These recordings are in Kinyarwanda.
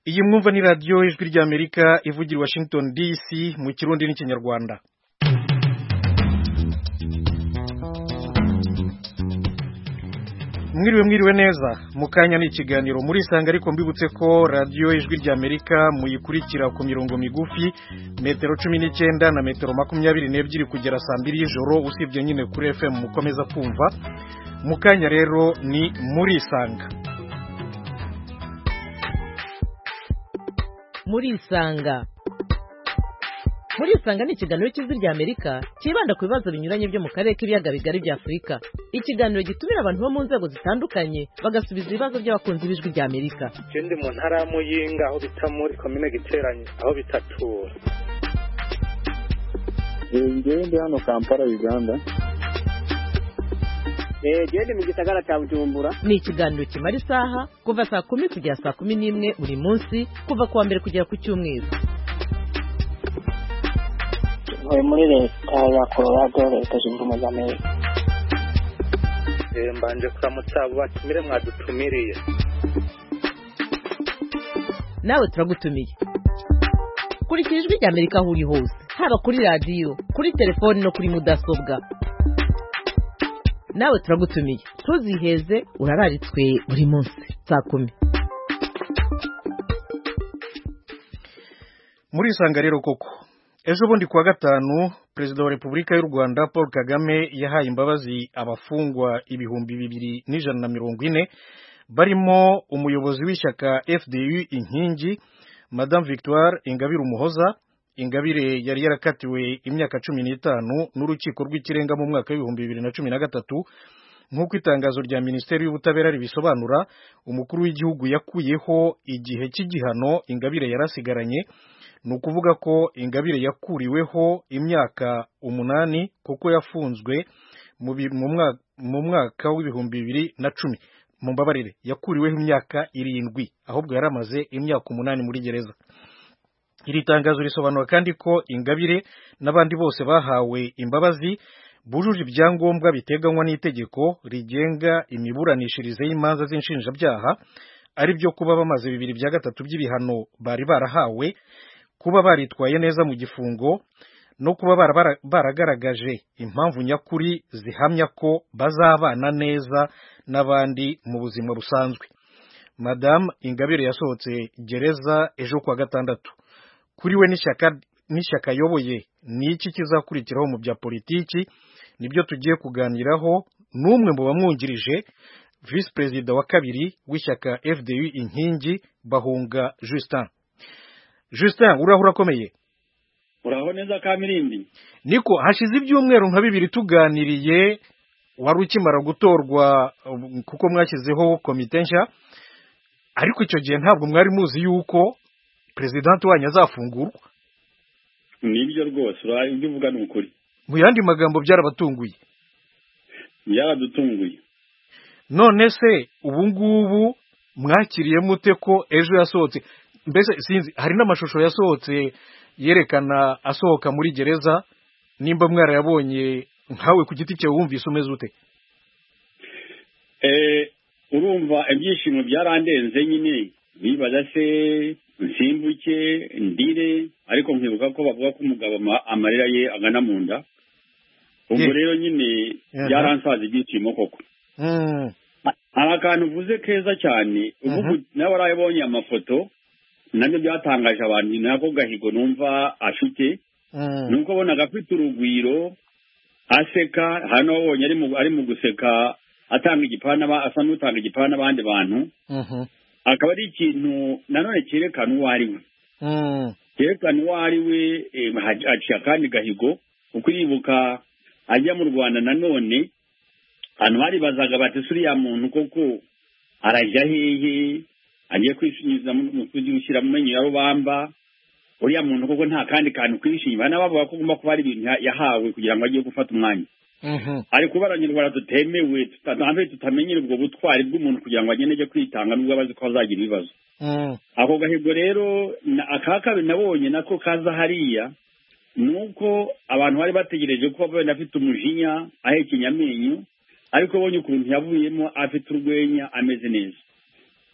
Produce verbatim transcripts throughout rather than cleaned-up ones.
iyi mwumva ni radiyo ijwi ry'Amerika ivugira i Washington D C mu kirundi n'ikinyarwanda. Mwiriwe mwiriwe neza mukanya ni ikiganiro muri sanga, ariko mbibutse ko radiyo ijwi ry'Amerika muyikurikira ku mirongo migufi metero cumi n'icyenda na metero makumyabiri n'ebyiri kugera saa mbiri y'ijoro, usibye nyine kuri F M mukomeza kumva. Mukanya rero ni muri sanga. muri isanga muri isanga ni ikiganiro cy'ijwi ry'Amerika kibanda ku bibazo binyuranye byo mu karere k'ibiyaga bigari bya Afurika. Ikiganiro gitumira abantu bo mu nzego zitandukanye bagasubiza ibibazo by'abakunzi b'ijwi ry'Amerika. Ikindi mu ntara ya Muyinga aho bita muri komine Giteranye aho bitatura. Ngewe ndi hano Kampala, Uganda. Eh gende mu gisagara cya Bujumbura. Ni ikiganiro kimara isaha kuva saa kumi kugera saa kumi n'imwe buri munsi, kuva kuwa mbere kugera ku cyumweru. Muri muri leta ya Colorado, leta zunze ubumwe za Amerika. Eh mbanje kuramutsa abo batumire mwadutumiriye. Nawe turagutumiye. Kurikira ijwi ry'Amerika aho uri hose, haba kuri radiyo, kuri telefoni no kuri mudasobwa. Nawe turagutumiye, tuziheze urararitswe buri munsi saa kumi. Muri isanga rero koko, ejo bundi kuwa gatanu Perezida wa Repubulika y'u Rwanda Paul Kagame yahaye imbabazi abafungwa ibihumbi bibiri n'ijana na mirongo ine, barimo umuyobozi w'ishyaka F D U Inkingi Madame Victoire Ingabire Umuhoza. Ingabire yari yarakatiwe imyaka cumi n'itanu n'urukiko rw'ikirenga mu mwaka w'ibihumbi bibiri na cumi na gatatu. Nk'uko itangazo rya Minisiteri y'Ubutabera ribisobanura, umukuru w'igihugu yakuyeho igihe cy'igihano Ingabire yarasigaranye. Ni ukuvuga ko Ingabire yakuriweho imyaka umunani kuko yafunzwe mu mwaka w'ibihumbi bibiri na cumi. Mu mbabarire, yakuriweho imyaka irindwi, ahubwo yaramaze imyaka umunani muri gereza. Iri tangazo risobanura kandi ko Ingabire n'abandi bose bahawe imbabazi bujuje ibyangombwa biteganywa n'itegeko rigenga imiburanishirize y'imanza z'inshinjabyaha, ari byo kuba bamaze bibiri bya gatatu by'ibihano bari barahawe, kuba baritwaye neza mu gifungo, no kuba baragaragaje impamvu nyakuri zihamya ko bazabana neza n'abandi mu buzima busanzwe. Madame Ingabire yasohotse gereza ejo kuwa gatandatu. Kuri we n'ishyaka n'ishyaka ayoboye ni iki kizakurikiraho mu bya politiki, nibyo tugiye kuganiraho n'umwe mu bamwungirije, Vice Perezida wa kabiri w'ishyaka F D U Inkingi Bahunga Justin. Justin, uraho urakomeye? Uraho neza Kamirindi. Niko hashize ibyumweru nka bibiri tuganiriye, wari ukimara gutorwa kuko mwashyizeho komite nshya, ariko icyo gihe ntabwo mwari muzi yuko President wanyu azafungurwa. Nibyo rwose, uraye ibyo uvuga ni ukuri. Mu yandi magambo byarabatunguye. Byaradutunguye. None se ubu ngubu mwakiriye mute ko ejo yasohotse? Mbese sinzi, hari n'amashusho yasohotse yerekana asohoka muri gereza, nimba mwarayabonye nkawe ku giti cyawe wumvise umeze ute? Eh urumva ibyishimo byarandenze nyine, bibaza se nsimbuke ndire, ariko nkibuka ko bavuga ko umugabo amarira ye agana mu nda. Ubwo rero nyine byaransaza ibyishimo koko. Mm. Hari akantu uvuze keza cyane, ubu nawe warayibonye amafoto, nabyo byatangaje abantu, nako gahigo numva afite. Nuko bonaga afite urugwiro, aseka, hano wabonye ari mu ari mu guseka, atanga igipana, asa n'utanga igipana abandi bantu. Mhm. Akaba ari ikintu nanone cyerekana uwo ari we. Mm. Cyerekana uwo ari we, aciye akandi gahigo, uko iribuka ajya mu Rwanda nanone, hano baribazaga bati suriya muntu koko arajya hehe, agiye kwishimiza mu kujya mu menyo ya rubamba, uriya muntu koko nta kandi kantu kwishima, n'abavuga ko gomba kuba ari ibintu yahawe kugira ngo agiye gufata umwanya. Mhm. Ariko baranyirwara tutemewe, tutambe tutamenyera ubwo butwari bw'umuntu kugira ngo agende kwitanga nubwo abazi ko azagira ibibazo. Mm. Ako gahigo rero akaka binabonye nako kaza hariya, nuko abantu bari bategereje ko baba afite umujinya ahekenya amenyo, ariko bonye ukuntu yavuyemo afite urwenya ameze neza.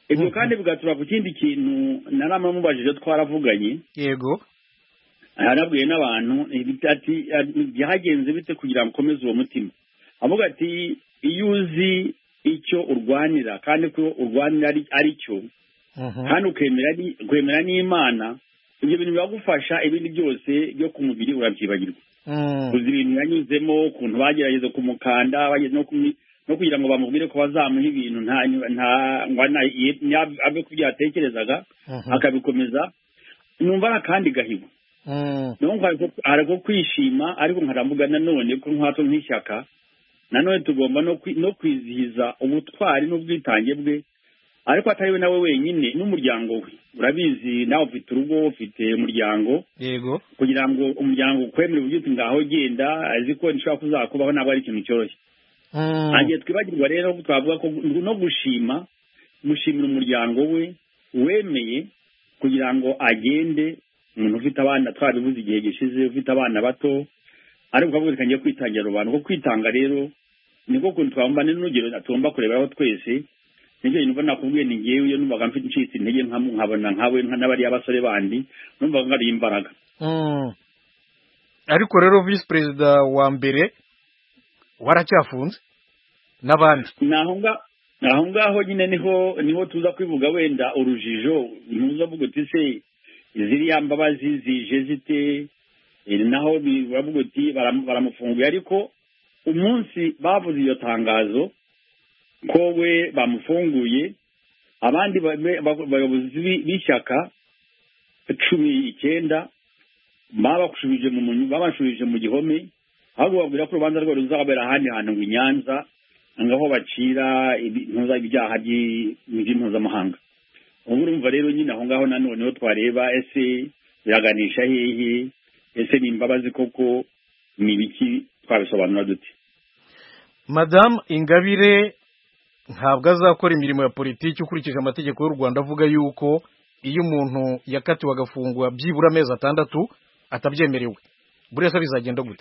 ibyo kandi bigatura ku kindi kintu narama mubajije twaravuganye yego arabwiye n'abantu ati byagenze bite kugira ngo ukomeze uwo mutima avuga ati iyo uzi icyo urwanira kandi ko urwanira ari cyo kandi ukemera kwemera n'Imana ibyo bintu biragufasha ibindi byose byo ku mubiri urabyibagirwa uzi ibintu yanyuzemo ukuntu bagerageza kumukanda bageze no no kugira ngo bamubwire ko bazamuha ibintu nta nta abe kubyatekerezaga akabikomeza numva kandi gahigo nubwo ariko kwishima ariko nkaravuga nanone ko nkwato nk'ishyaka nanone tugomba no kwizihiza ubutwari n'ubwitange bwe ariko atari we nawe wenyine n'umuryango we urabizi nawe ufite urugo ufite umuryango yego kugira ngo umuryango ukwemere uburyo uti ngaho genda azi ko nshobora kuzakubaho ntabwo ari ikintu cyoroshye agiye twibagirwa rero twavuga ko no gushima gushimira umuryango we wemeye kugira ngo agende umuntu ufite abana twabibuze igihe gishize ufite abana bato ariko ukavuga reka ngiye kwitangira abantu ko kwitanga rero niko kuntu twamba n'urugero tugomba kureberaho twese nibyo numva nakubwiye ni ngewe iyo numvaga mfite incitse intege nkabona nkawe n'abari abasore bandi numvaga ngari imbaraga ariko rero vice president wa mbere waracyafunze n'abandi naho ngaho nyine niho niho tuza kwivuga wenda urujijo ntuza vuga uti se ziriya mbabazi zije zite naho bavuga uti baramufunguye ariko umunsi bavuze iyo tangazo ko we bamufunguye abandi bayobozi b'ishyaka cumi icyenda babashubije mu babashubije mu gihome ahubwo babwira ko urubanza rwabo ruzabera ahandi hantu ngo Nyanza ngaho bacira ibyaha by'impuzamahanga ubu urumva rero nyine aho ngaho nanone ho twareba ese biraganisha hehe ese ni imbabazi koko ni ibiki twabisobanura dute Madame Ingabire ntabwo azakora imirimo ya politiki ukurikije amategeko y'u Rwanda avuga yuko iyo umuntu yakatiwe agafungwa byibura amezi atandatu atabyemerewe burese bizagenda gute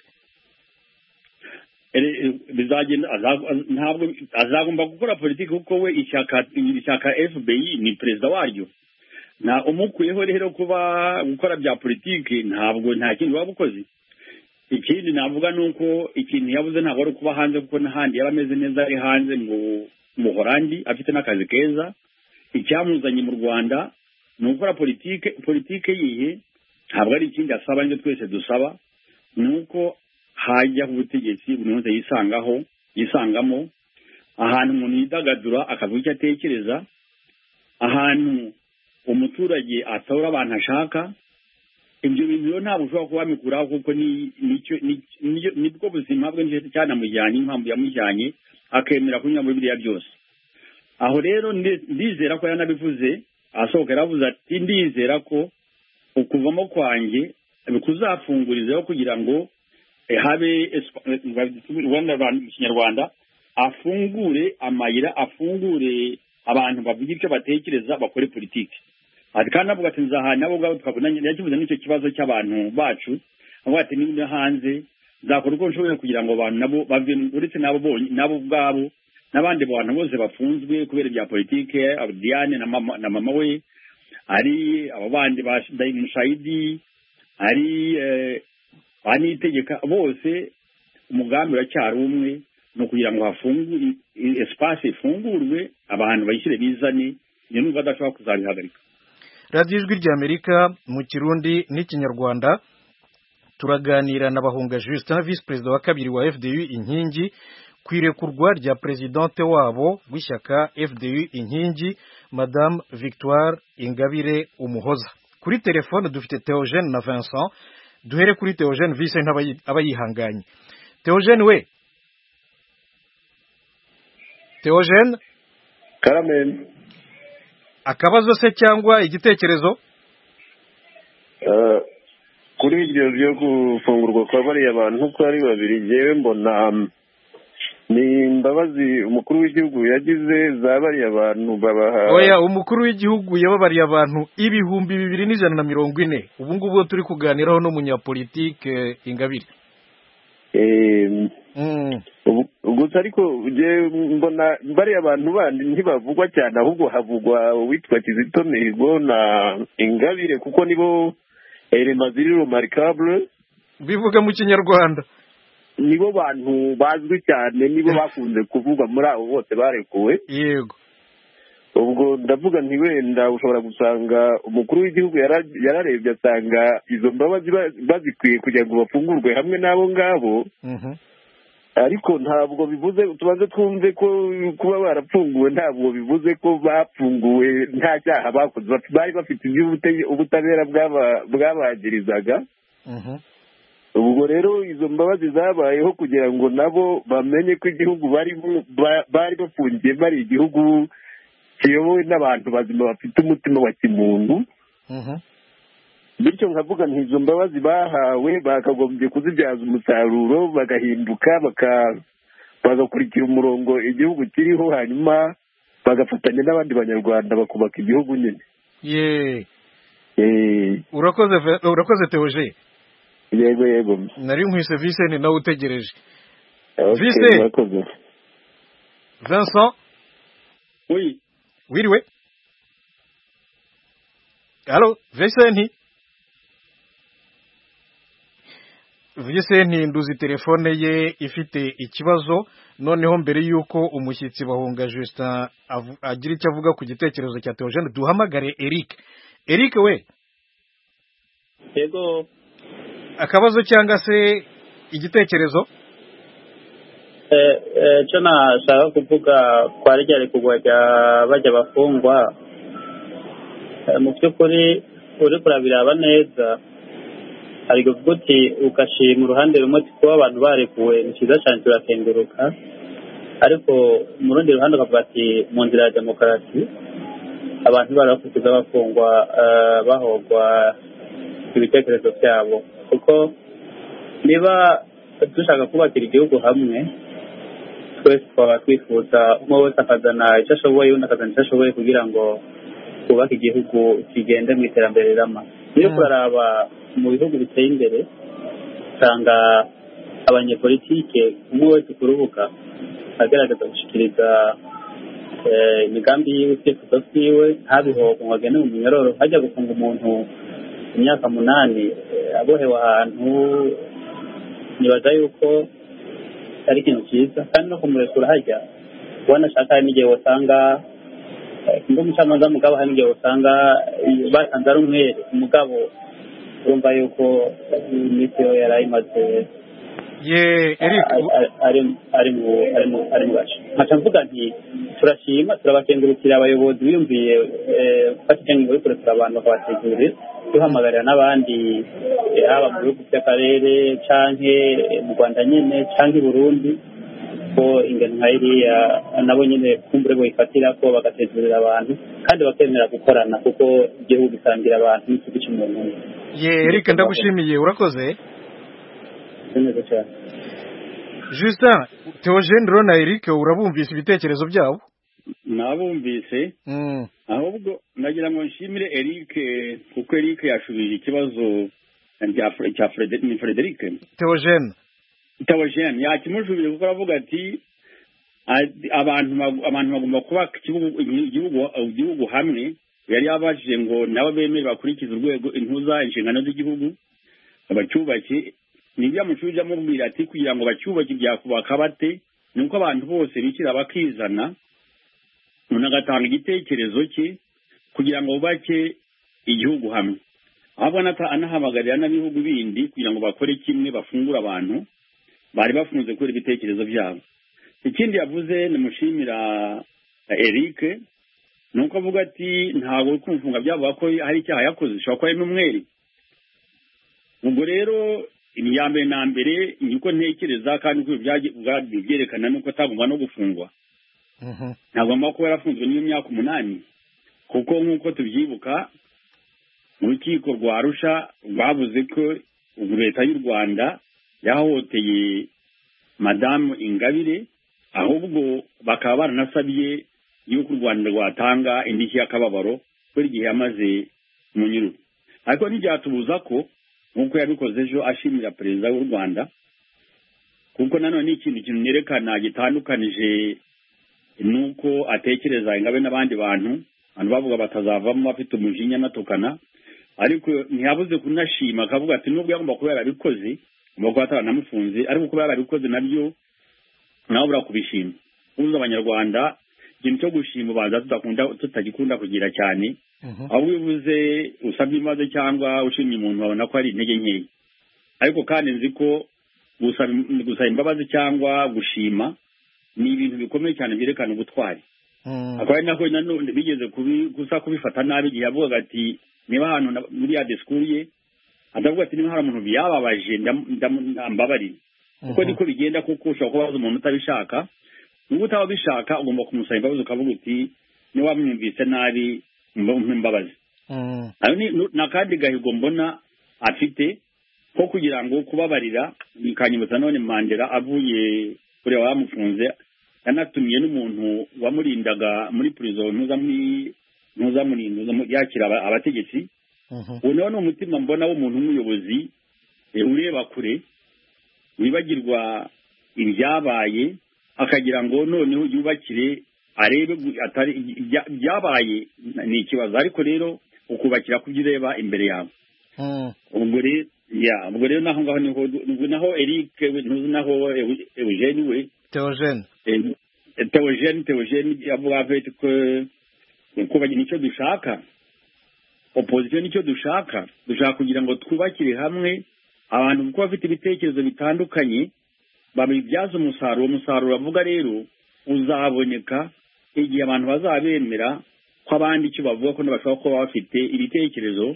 bizagenda ntabwo azagomba gukora politiki kuko we ishyaka ishyaka F B I ni perezida waryo na umukuyeho rero kuba gukora bya politiki ntabwo nta kintu waba ukoze ikindi navuga nuko ikintu yabuze ntabwo ari kuba hanze kuko n'ahandi yaba ameze neza ari hanze mu Muhorandi afite n'akazi keza icyamuzanye mu Rwanda ni gukora politiki politiki yihe ntabwo ari ikindi asaba nibyo twese dusaba nuko hajya ku butegetsi buri wese yisangaho yisangamo ahantu umuntu yidagadura akavuga icyo atekereza ahantu umuturage atora abantu ashaka ibyo bintu rero ntabwo ushobora kuba wamikuraho kuko nibwo buzima bwe cyanamujyanye impamvu yamujyanye akemera kunyura muri biriya byose aho rero ndizera ko yanabivuze asohoka yaravuze ati ndizera ko ukuvamo kwanjye kuzafungurizaho kugira ngo habe mu Kinyarwanda afungure amayira afungure abantu bavuga icyo batekereza bakore politiki ati kandi avuga ati nzahana nabo ubwabo tukabona yakivuze n'icyo kibazo cy'abantu bacu avuga ati niba hanze nzakora uko nshoboye kugira ngo abantu nabo bave uretse nabo bonye nabo ubwabo n'abandi bantu bose bafunzwe kubera bya politiki Diane na mama na mama we ari abo bandi ba Mushayidi ari bani itegeka bose umugambi uracyari umwe no kugira ngo hafungure espace ifungurwe abantu bayishyire bizane iyo numva adashobora kuzabihagarika. Radio Ijwi ry'Amerika mu Kirundi n'Ikinyarwanda turaganira na Bahunga Justin vice president wa kabiri wa F D U Inkingi kwirekurwa rya presidente wabo w'ishyaka F D U Inkingi Madame Victoire Ingabire Umuhoza. Kuri telefone dufite Theogene na Vincent. Duhere kuri Theogene vice abayihanganye. Theogene we Theogene Karamen akabazo se cyangwa igitekerezo uh, kuri iryo byo gufungurwa kwa bari abantu ko ari babiri jewe mbona ni imbabazi umukuru w'igihugu yagize zabari abantu babaha oya umukuru w'igihugu yababariye abantu ibihumbi bibiri n'ijana na mirongo ine ubu ngubu turi kuganiraho no munyapolitike Ingabire eh gusa ariko mbona bariya abantu bandi ntibavugwa cyane ahubwo havugwa uwitwa Kizito Mihigo na Ingabire kuko nibo elema ziri remarquable bivuga mu kinyarwanda nibo bantu bazwi cyane nibo bakunze kuvuga muri abo bose barekuwe yego ubwo ndavuga nti wenda ushobora gusanga umukuru w'igihugu yararebye asanga izo mbabazi bazikwiye kugira ngo bafungurwe hamwe n'abo ngabo ariko ntabwo bivuze tubanze twumve ko kuba barapfunguwe ntabwo bivuze ko bapfunguwe nta cyaha bakoze bari bafite ubutabera bwabagirizaga ubwo rero izo mbabazi zabayeho kugira ngo nabo bamenye ko igihugu bari bafungiye bari igihugu kiyobowe n'abantu bazima bafite umutima wa kimuntu bityo nkavuga nti izo mbabazi bahawe bakagombye kuzibyaza umusaruro bagahinduka bagakurikira umurongo igihugu kiriho hanyuma bagafatanya n'abandi banyarwanda bakubaka igihugu nyine ye urakoze urakoze Theogene yego yego nari nkwise Vincent nawe utegereje Vincent Vincent oui wiriwe allo Vincent Vincent nduzi telefone ye ifite ikibazo noneho mbere yuko umushyitsi bahunga Justin agira icyo avuga ku gitekerezo cya Theogene duhamagare Eric Eric we yego akabazo cyangwa se igitekerezo eh eh cyo nashaka kuvuga kwa ryari kugwajya bajya bafungwa mu by'ukuri uri kurabiraba neza hari guti ukashima uruhande rumwe kuba abantu barekuwe ni cyiza cyane turakenguruka ariko mu rundi ruhande ukavuga ati mu nzira ya demokarasi abantu barakuza bafungwa bahogwa ibitekerezo byabo kuko niba dushaka kubakira igihugu hamwe twese twaba twifuza umwe wese akazana icyo ashoboye undi akazana icyo ashoboye kugira ngo twubake igihugu kigende mu iterambere rirama niyo kuraraba mu bihugu biteye imbere usanga abanyepolitike umwe wese ku rubuga agaragaza gushikiriza imigambi yiwe icyifuzo cyiwe ntabihogo ngo agende mu minyororo hajya gufunga umuntu imyaka munani abohewe ahantu nibaza yuko ari ikintu cyiza kandi no kumurekura hajya ubona ashaka hari n'igihe wasanga ngo umucamanza mugabo hari n'igihe usanga basanze ari umwere umugabo urumva yuko iminsi yo yari ayimaze ye Eric ari ari mu ari mu ari mu gace nkaca mvuga nti turashima turabakengurukira abayobozi biyumviye gufata icyemezo cyo kurekura abantu bakabategurira duhamagarira n'abandi haba mu bihugu by'akarere canke mu Rwanda nyine canke i Burundi ko ingano nka iriya nabo nyine kumbure boyifatira ko bagategurira abantu kandi bakemera gukorana kuko igihugu gisangira abantu n'ikigo cy'umuntu ye Eric ndagushimiye urakoze neza cyane Justin Theogene Rona Eric urabumvise ibitekerezo byabo nabumvise ahubwo nagira ngo nshimire Eric kuko Eric yashubije ikibazo cya Frederic Theogene Theogene yakimujubije kuko aravuga ati abantu abantu bagomba kuba igihugu igihugu hamwe yari yabajije ngo nabo bemere bakurikiza urwego intuza inshingano z'igihugu abacyubake nibyo amucuje amubwira ati kugira ngo bacyubake byakubaka bate nuko abantu bose bikira bakizana umuntu agatanga igitekerezo cye kugira ngo bubake igihugu hamwe ahubwo anahamagarira n'ibihugu bindi kugira ngo bakore kimwe bafungura abantu bari bafunze kubera ibitekerezo byabo ikindi yavuze nimushimira Eric nuko avuga ati ntabwo kumfunga byavuga ko hari icyaha yakoze ushobora kuba ari n'umwere ubwo rero imyambere na mbere niko ntekereza kandi uko byerekana nuko atagomba no gufungwa ntagomba kuba yarafunzwe n'iyo myaka umunani kuko nk'uko tubyibuka mu rukiko rwa Arusha bavuze ko leta y'u Rwanda yahoteye madamu Ingabire ahubwo bakaba baranasabye yuko u Rwanda rwatanga indishyi y'akababaro kuri igihe yamaze mu nyururu ariko ntibyatubuza ko nk'uko yabikoze ejo ashimira perezida w'u Rwanda kuko nanone ni ikintu kintu nerekana gitandukanije nuko atekereza Ingabe n'abandi bantu abantu bavuga batazavamo bafite umujinya natukana, ariko ntiyabuze kunashima akavuga ati nubwo yagomba kuba yarabikoze ngomba kuba ataranamufunze, ariko kuba yarabikoze nabyo nawe burakubishima. Ubuze abanyarwanda ikintu cyo gushima ubanza tudakunda tutagikunda kugira cyane, aho bivuze usabye imaze cyangwa ushimye umuntu babona ko ari intege nkeya, ariko kandi nzi ko gusaba gusaba imbabazi cyangwa gushima ni ibintu bikomeye cyane byerekana ubutwari. akaba nako nanone bigeze kubi gusa kubifata nabi igihe yavuga ati niba hano muri ya discours ye adavuga ati niba hari umuntu byababaje ndambabarira, kuko niko bigenda, kuko ushobora kubaza umuntu utabishaka, niba utabishaka ugomba kumusaba imbabazi ukavuga uti niba wamwumvise nabi mbabazi. ayo ni nakandi gahigo mbona afite ko kugira ngo kubabarira. Bikanyibutsa none Mandela avuye kuri wamufunze yanatumiye n'umuntu wamurindaga muri prison ntuza muri ntuza muri ntuza yakira abategetsi. uno ni umutima mbona w'umuntu umuyobozi ureba kure wibagirwa ibyabaye akagira ngo noneho yubakire arebe atari byabaye ni ikibazo, ariko rero ukubakira kubyireba imbere yawe. ubwo rero ya ubwo rero naho ngaho niho naho Eric ntuzi naho Eugene we Theogene Theogene Theogene yavuga ati ko kuba nicyo dushaka, opposition nicyo dushaka dushaka kugira ngo twubakire hamwe abantu kuko bafite ibitekerezo bitandukanye babibyaza umusaruro. umusaruro avuga rero uzaboneka igihe abantu bazabemera ko abandi icyo bavuga ko bashobora kuba bafite ibitekerezo.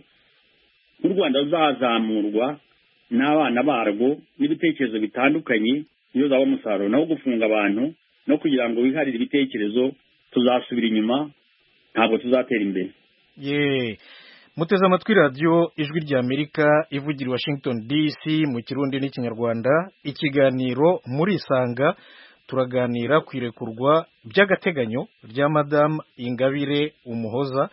u Rwanda ruzazamurwa n'abana barwo n'ibitekerezo bitandukanye iyo zaba umusaruro, naho gufunga abantu no kugira ngo wiharire ibitekerezo tuzasubira inyuma, ntabwo tuzatera imbere. ye muteze amatwi radiyo ijwi rya Amerika ivugira i Washington D C mu Kirundi n'Ikinyarwanda. Ikiganiro muri Isanga turaganira ku irekurwa by'agateganyo rya Madame Ingabire Umuhoza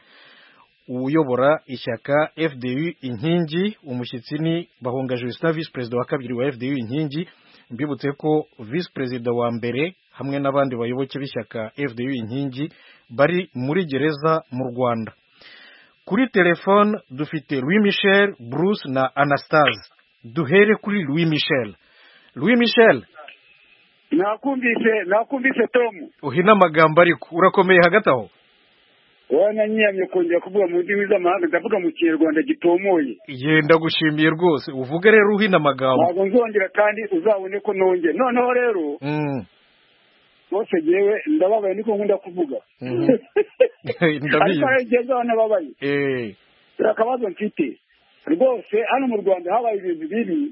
uyobora ishyaka F D U Inkingi. Umushyitsi ni Bahunga Justin, Vice President wa kabiri wa F D U Inkingi. Mbibutse ko Vice President wa mbere hamwe n'abandi bayoboke b'ishyaka F D U Inkingi bari muri gereza mu Rwanda. Kuri telefone dufite Louis Michel, Bruce na Anastase. Duhere kuri Louis Michel. Louis Michel, nakumvise nakumvise Tom, uhina amagambo ariko urakomeye hagati aho. wana nyiyamye kongera kuvuga mu ndimi z'amahanga, ndavuga mu Kinyarwanda gitomoye. Yenda gushimiye rwose, uvuge rero uhina amagambo. Ntabwo nzongera kandi uzabone ko nonge. Noneho rero mm. bose jewe ndababaye niko nkunda kuvuga. Ndabizi. Ariko jewe nababaye. Eh. Rakabazo mfite. Rwose hano mu Rwanda habaye ibintu bibi.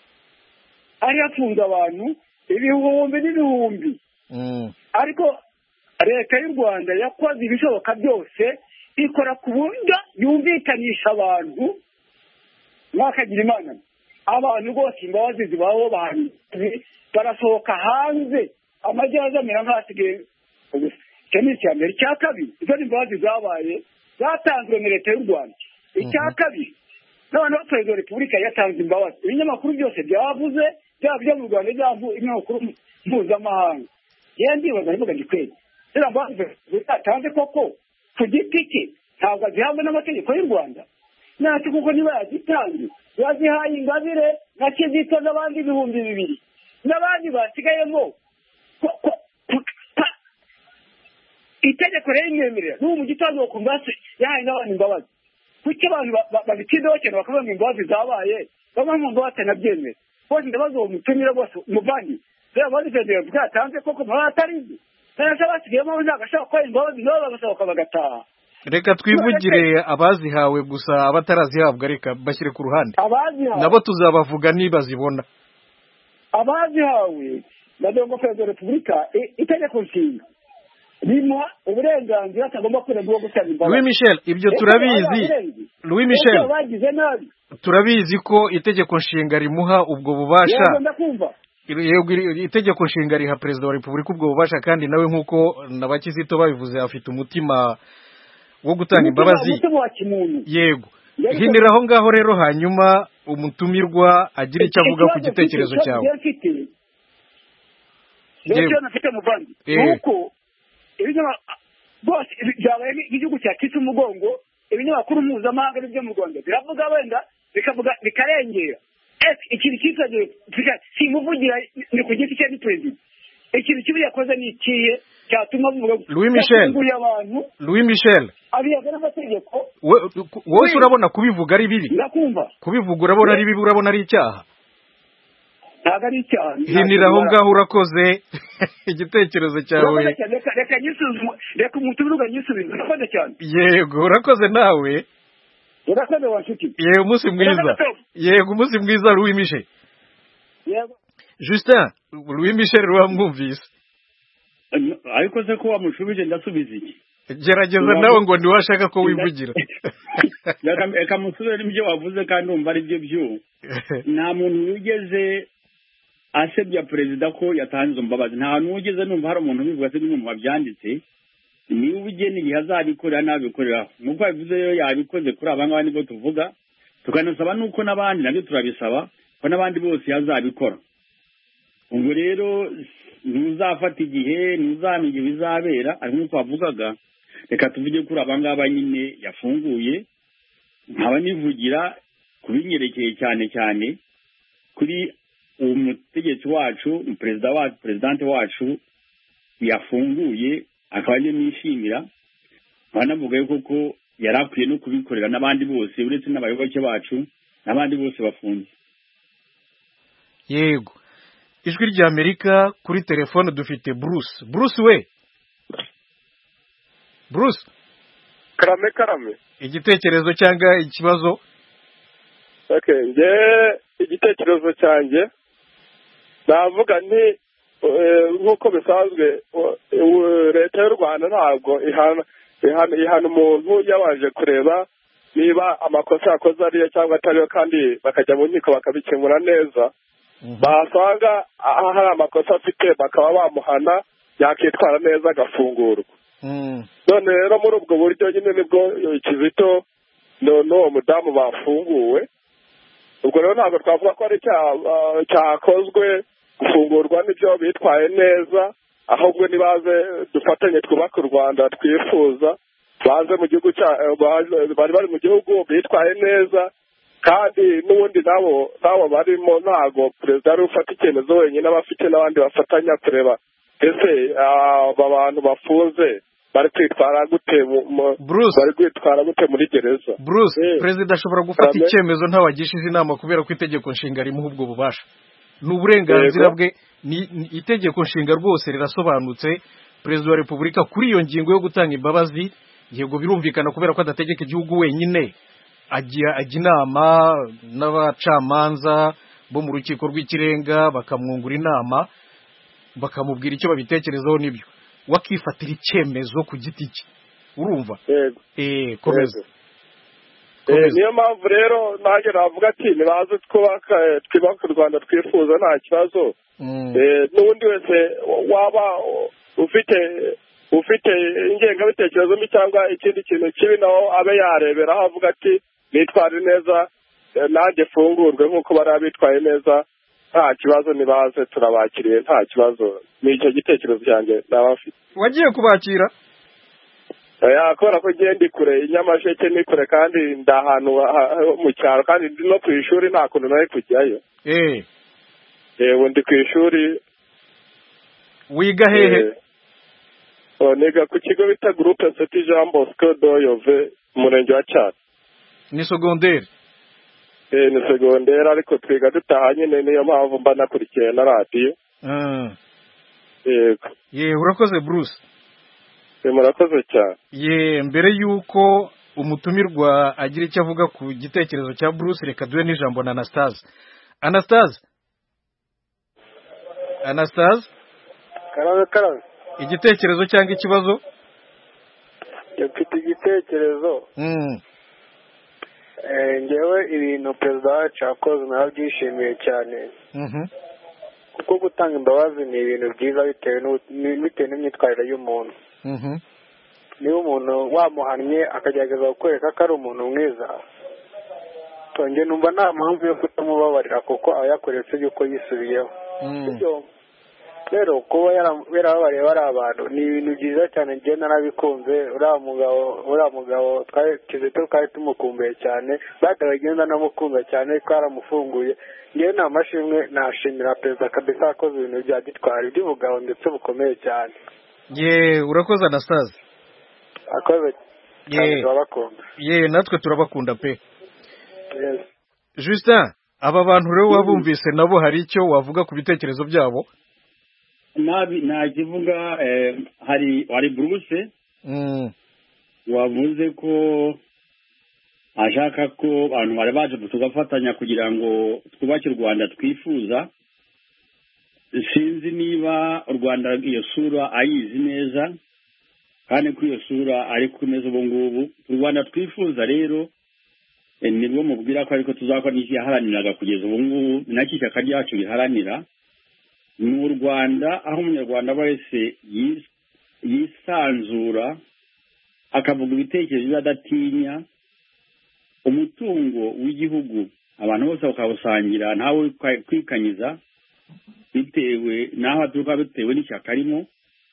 Ari afunga abantu ibihumbi n'ibihumbi. Mm. Ariko leta y'u Rwanda yakoze ibishoboka byose ikora ku buryo yumvikanisha abantu mwakagira Imana. Abantu bose imbabazi zibaho abantu barasohoka hanze amajyaza amera nk'asigaye. Cyane cyane icya kabiri izo imbabazi zabaye zatanzwe na leta y'u Rwanda. Icya kabiri noneho Perezida wa Repubulika yatanze imbabazi. Ibinyamakuru byose byavuze byaba byo mu Rwanda byaba ibinyamakuru mpuzamahanga. Yendi bazavuga ndi kwezi Sera mbaze utanze koko ku giti cye ntabwo zihabwa n'amategeko y'u Rwanda. Nacyo kuko niba yagitanze yazihaye Ingabire na Kizito n'abandi ibihumbi bibiri n'abandi basigayemo. Itegeko rero imwemerera n'ubu mu gitondo ku mbase yahaye n'abandi imbabazi. Kuki abantu babitidaho cyane bakavuga ngo imbabazi zabaye bamwe mu ngo batanabyemera. Bose ndabaza uwo mutumira bose umuvandi rero bose Perezida bwatanze koko baratarize. Nasa basigiyemo uzagashaka ko imbabazi nabo bagasohoka bagataha. Reka twivugire abazihawe gusa abatarazihabwa reka bashyire ku ruhande. Nabo tuzabavuga niba zibona. Abazihawe badongo Perezida wa Repubulika itegeko nshinga rimwa uburenganzira atagomba kurenga gusaba imbabazi. Louis Michel, ibyo turabizi. Louis Michel, turabizi ko itegeko nshinga rimuha ubwo bubasha. Itegeko nshinga riha Perezida wa Repubulika ubwo bubasha, kandi nawe nk'uko n'abakizito babivuze afite umutima wo gutanga imbabazi. Yego, hindira aho ngaho rero hanyuma umutumirwa agira icyo avuga ku gitekerezo cyawe. rero cyo nafite muvandi nuko ibinyama bose byabaye igihugu cyakitse umugongo ibinyamakuru mpuzamahanga n'ibyo mu Rwanda biravuga wenda bikavuga bikarengera ikintu cyitwaje simuvugira ni ku giti cya ni president ikintu kibi yakoze ni ikihe cyatuma muvuga Louis Michel Louis Michel abiyagana amategeko wowe urabona kubivuga ari bibi ndakumva kubivuga urabona ari bibi urabona ari icyaha ntabwo ari icyaha hinira aho ngaho urakoze igitekerezo cyawe reka nyisubize reka umuturuga nyisubize urakoze cyane yego urakoze nawe urakoze wanshuti yego umunsi mwiza yego umunsi mwiza Louis Michel yego Justin Louis Michel wamwumvise ariko se ko wamushubije ndasubiza iki gerageza nawe ngo ntiwashaka ko wivugira reka musubire ibyo wavuze kandi umva ari byo byo nta muntu wigeze asebya perezida ko yatanze imbabazi nta hantu wigeze numva hari umuntu ubivuga se n'umuntu wabyanditse niba ubugeni igihe azabikorera n'abikorera nk'uko yabivuze rero yabikoze kuri aba ngaba nibwo tuvuga tukanasaba n'uko n'abandi nabyo turabisaba ko n'abandi bose yazabikora ubwo rero ntuzafata igihe ntuzamenya igihe bizabera ariko nk'uko wavugaga reka tuvuge kuri aba ngaba nyine yafunguye nkaba nivugira kubinyerekeye cyane cyane kuri uwo mutegetsi wacu perezida wacu perezidante wacu yafunguye akaba ariyo nishimira nkaba navuga yuko ko yari akwiye no kubikorera n'abandi bose uretse n'abayoboke bacu n'abandi bose bafunze yego ijwi ry'Amerika kuri telefone dufite Bruce Bruce we Bruce karame karame igitekerezo cyangwa ikibazo okay nge igitekerezo cyanjye navuga nti nk'uko bisanzwe leta y'u Rwanda ntabwo ihana ihana umuntu yabanje kureba niba amakosa yakoze ariyo cyangwa atariyo kandi bakajya mu nkiko bakabikemura neza basanga hari amakosa afite bakaba bamuhana yakitwara neza agafungurwa none rero muri ubwo buryo nyine nibwo Kizito n'uwo mudamu bafunguwe ubwo rero ntabwo twavuga ko ari cyakozwe gufungurwa n'ibyo bitwaye neza ahubwo nibaze dufatanye twubaka u Rwanda twifuza baze mu gihugu bari bari mu gihugu bitwaye neza kandi n'ubundi nabo nabo barimo ntago perezida ari ufata icyemezo wenyine abafite n'abandi bafatanya kureba ese aba bantu bafunze bari kwitwara gute bari kwitwara gute muri gereza Bruce perezida ashobora gufata icyemezo ntawagishije inama kubera ko itegeko nshinga rimuha ubwo bubasha n'uburenganzira bwe ni itegeko nshinga rwose rirasobanutse perezida wa repubulika kuri iyo ngingo yo gutanga imbabazi yego birumvikana kubera ko adategeka igihugu wenyine ajya ajya inama n'abacamanza bo mu rukiko rw'ikirenga bakamwungura inama bakamubwira icyo babitekerezaho n'ibyo wakifatira icyemezo ku giti cye urumva eh komeza niyo mpamvu rero nanjye navuga ati nibaze twubaka twubaka u Rwanda twifuza nta kibazo n'undi wese waba ufite ufite ingengabitekerezo mbi cyangwa ikindi kintu kibi naho abe yarebera aho avuga ati nitware neza nanjye fungurwe nk'uko bari abitwaye neza nta kibazo nibaze turabakiriye nta kibazo ni icyo gitekerezo cyanjye naba mfite wagiye kubakira kubera ko ngenda kure inyamasheke ni kure kandi ndi ahantu mu cyaro kandi ndi no ku ishuri nta kuntu nari kujyayo yewe ndi ku ishuri wiga hehe niga ku kigo bita groupe Seti Jean Bosco Doyove umurenge wa Cyaro ni secondaire eh ni secondaire ariko twiga dutaha nyine niyo mpamvu mba nakurikiye na radio yego ye urakoze Bruce murakoze cyane ye mbere yuko umutumirwa agira icyo avuga ku gitekerezo cya Bruce reka duhe n'ijambo na Anastase Anastase Anastase Karame karame igitekerezo cyangwa ikibazo mfite igitekerezo mm eh ngewe ibintu perezida wacu akoze nabyishimiye cyane mhm kuko gutanga imbabazi ni ibintu byiza bitewe bitewe n'imyitwarire y'umuntu mhm niba umuntu wamuhannye akagerageza kukwereka ko ari umuntu mwiza tonge numva nta mpamvu yo kutamubabarira kuko aba yakoretse yuko yisubiyeho rero kuba yarababariye bari abantu ni ibintu byiza cyane njye narabikunze uriya mugabo uriya mugabo twari Kizito twari tumukumbuye cyane batagenda namukunda cyane ko yaramufunguye njyewe nta mashimwe nashimira perezida kabisa yakoze ibintu bya gitwari by'ubugabo ndetse bukomeye cyane. ye urakoze Anastase. akoze cyane turabakunda. ye natwe turabakunda pe. yes. Justin, aba bantu rero wabumvise nabo hari icyo wavuga ku bitekerezo byabo? nabi nakivuga eh, hari hari Bruce mm. wavuze ko ashaka ko abantu bari baje tugafatanya kugira ngo twubake u Rwanda twifuza. Sinzi niba u Rwanda iyo sura ayizi neza kandi ko iyo sura ari kumeza ubu ngubu. U Rwanda twifuza rero nibwo mubwira ko ariko tuzakora n'iki yaharaniraga kugeza ubu ngubu naki cyaka ryacu riharanira mu Rwanda aho umunyarwanda wese yisanzura akavuga ibitekerezo adatinya, umutungo w'igihugu abantu bose bakawusangira ntawe kwikanyiza bitewe naho aturuka bitewe n'ishyaka arimo.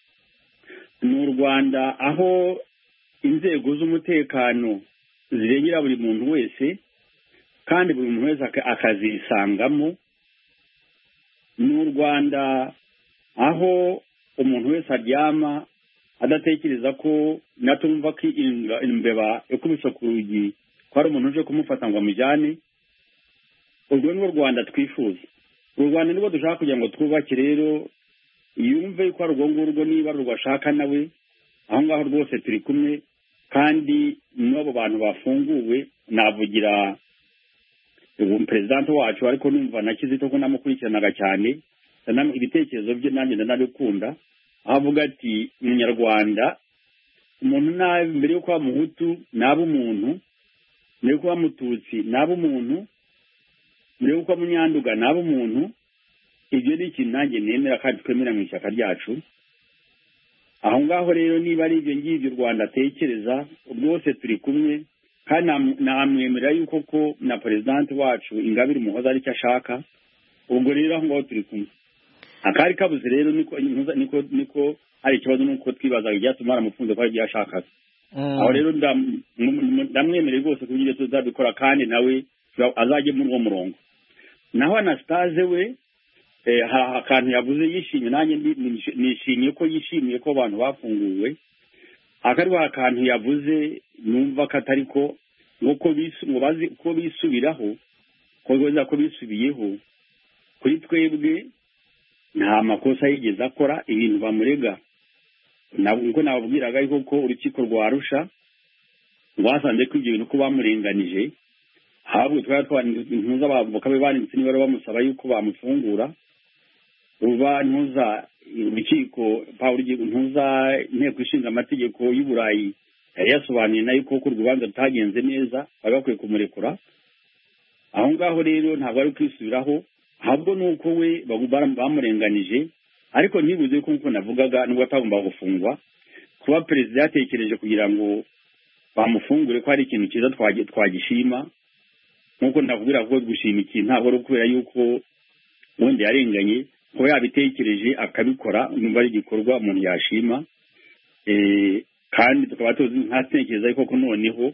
Ni u Rwanda aho inzego z'umutekano zirengera buri muntu wese kandi buri muntu wese akazisangamo. Ni u Rwanda aho umuntu wese aryama adatekereza ko natumva ko imbeba ikubise ku rugi ko ari umuntu uje kumufata ngo amujyane. Urwo ni rwo Rwanda twifuza. U Rwanda nibwo dushaka kugira ngo twubake rero yumve ko ari urwo ngurwo niba rwashaka nawe aho ngaho rwose turi kumwe. Kandi n'abo bantu bafunguwe navugira umuperezidante wacu ariko numva na Kizito ko namukurikiranaga cyane ibitekerezo bye nanjye ndanabikunda. Avuga ati umunyarwanda umuntu nabi mbere yo kuba muhutu naba umuntu, mbere yo kuba mututsi naba umuntu, mbere yo kuba munyanduga naba umuntu. Ibyo ni ikintu nanjye nemera kandi twemera mu ishyaka ryacu. Aho ngaho rero niba ari ibyo ngibyo u Rwanda atekereza rwose turi kumwe kandi namwemerera yuko ko na perezidante wacu Ingabire Umuhoza ari cyo ashaka. Ubwo rero aho ngaho turi kumwe. Akari kabuze rero niko niko niko ari ikibazo nuko twibazaga ibyatuma aramufunze ko ari byashakaga. Aho rero ndamwemerera rwose kugira ngo tuzabikora kandi nawe azajye muri uwo murongo. Naho Anastase we hari akantu yavuze yishimye nanjye nishimiye ko yishimiye ko abantu bafunguwe. Akari wa kantu yavuze numva katari ko ngo bazi ko bisubiraho ko goza ko bisubiyeho kuri twebwe nta makosa yigeze akora ibintu bamurega. Nabwo nababwiraga ariko ko urukiko rwa Arusha rwasanze ko ibyo bintu ko bamurenganije ahubwo twari twantuza abavoka be banditse niba bamusaba yuko bamufungura. Uba ntuza urukiko Paul ntuza inteko ishinga amategeko y'u Burayi yari yasobanuye nayo ko ku rubanza rutagenze neza bagakwiye kumurekura. Aho ngaho rero ntabwo ari kwisubiraho ahubwo nuko we bamurenganije. Ariko ntibuze ko nkuko navugaga nubwo atagomba gufungwa kuba perezida yatekereje kugira ngo bamufungure ko ari ikintu cyiza twagishima. Nkuko ndavugira ko gushima ikintu ntabwo ari kubera yuko wenda yarenganye ko yabitekereje akabikora numva ari igikorwa umuntu yashima. Eh kandi tukaba tuzi ntatekereza ariko ko noneho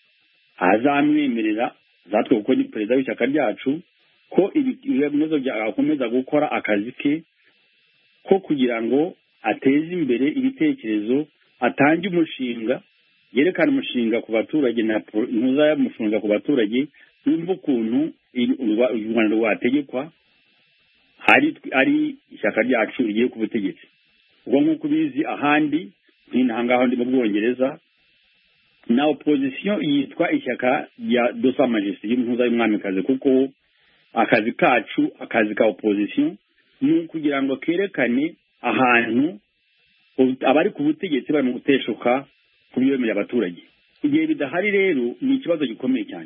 azamwemerera zatwe kuko ni perezida w'ishyaka ryacu ko ibibazo byakomeza gukora akazi ke ko kugira ngo ateze imbere ibitekerezo atange umushinga yerekana umushinga ku baturage na ntuza yamushinga ku baturage yumva ukuntu u Rwanda rwategekwa hari ari ishyaka ryacu rigiye ku butegetsi. Ubwo nk'uko bizi ahandi n'intangaho ndi mu Bwongereza na opposition yitwa ishyaka rya Dosa Majesty y'umuhuza y'umwamikazi kuko akazi kacu akazi ka opposition ni kugira ngo kerekane ahantu abari ku butegetsi bari mu guteshuka kubiyemerera abaturage. Igihe bidahari rero ni ikibazo gikomeye cyane.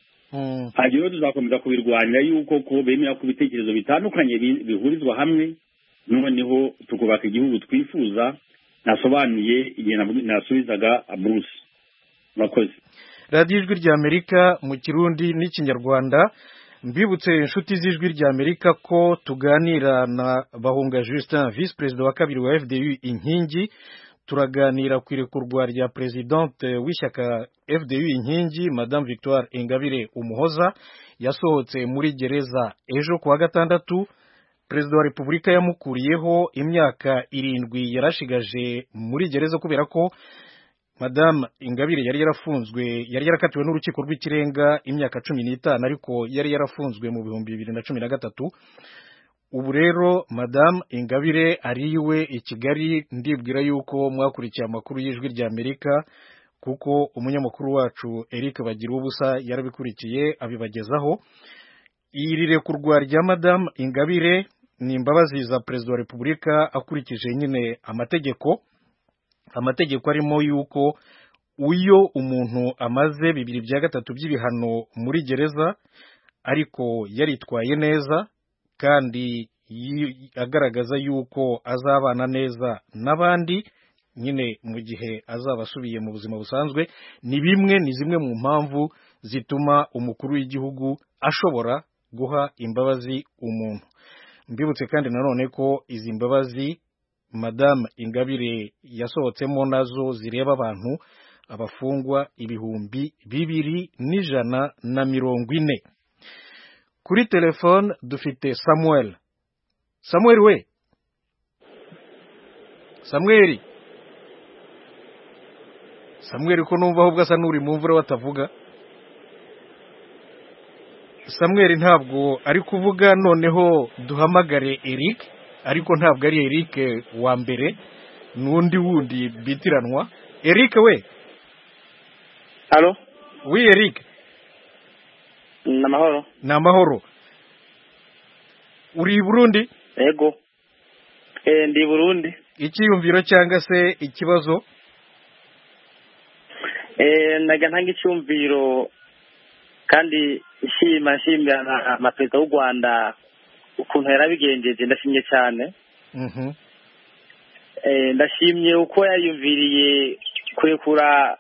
Hagiro tuzakomeza kubirwanira yuko ko bemera ku bitekerezo bitandukanye bihurizwa hamwe noneho tukubaka igihugu twifuza. Nasobanuye igihe nasubizaga Bruce. Murakoze. Radio Ijwi ry'Amerika mu Kirundi n'Ikinyarwanda mbibutse inshuti z'ijwi rya Amerika ko tuganira na Bahunga Justin vice president wa kabiri wa F D U inkingi turaganira ku irekurwa rya presidente w'ishyaka F D U inkingi Madame Victoire Ingabire Umuhoza yasohotse muri gereza ejo kuwa gatandatu. Perezida wa Repubulika yamukuriyeho imyaka irindwi yarashigaje muri gereza kubera ko Madame Ingabire yari yarafunzwe yari yarakatiwe n'urukiko rw'ikirenga imyaka cumi n'itanu ariko yari yarafunzwe mu bihumbi bibiri na cumi na gatatu. Ubu rero Madame Ingabire ariwe i Kigali. Ndibwira yuko mwakurikiye amakuru y'ijwi rya Amerika kuko umunyamakuru wacu Eric Bagira ubusa yarabikurikiye abibagezaho. Iri rekurwa rya Madame Ingabire ni imbabazi za Perezida wa Repubulika akurikije nyine amategeko amategeko arimo yuko uyo umuntu amaze bibiri bya gatatu by'ibihano muri gereza ariko yaritwaye neza kandi agaragaza yuko azabana neza n'abandi nyine mu gihe azaba asubiye mu buzima busanzwe, ni bimwe ni zimwe mu mpamvu zituma umukuru w'igihugu ashobora guha imbabazi umuntu. Mbibutse kandi nanone ko izi mbabazi Madame Ingabire yasohotsemo nazo zireba abantu abafungwa ibihumbi bibiri n'ijana na mirongo ine. Kuri telefone dufite Samuel. Samuel we Samuel Samuel ko numva ahubwo asa n'uri mu mvura watavuga. Samuel ntabwo ari kuvuga, noneho duhamagare Eric, ariko ntabwo ari Eric wa mbere, n'undi wundi bitiranwa. Eric we. Allo? Oui Eric. Namahoro. Namahoro. Uri Burundi? Ego. Eh ndi Burundi. Ikiyumviro cyangwa se ikibazo? Eh naga ntanga icyumviro kandi ishima shimira amaperezida y'u Rwanda ukuntu yarabigenjeje, ndashimye cyane. Mhm. Eh ndashimye uko yayumviriye kurekura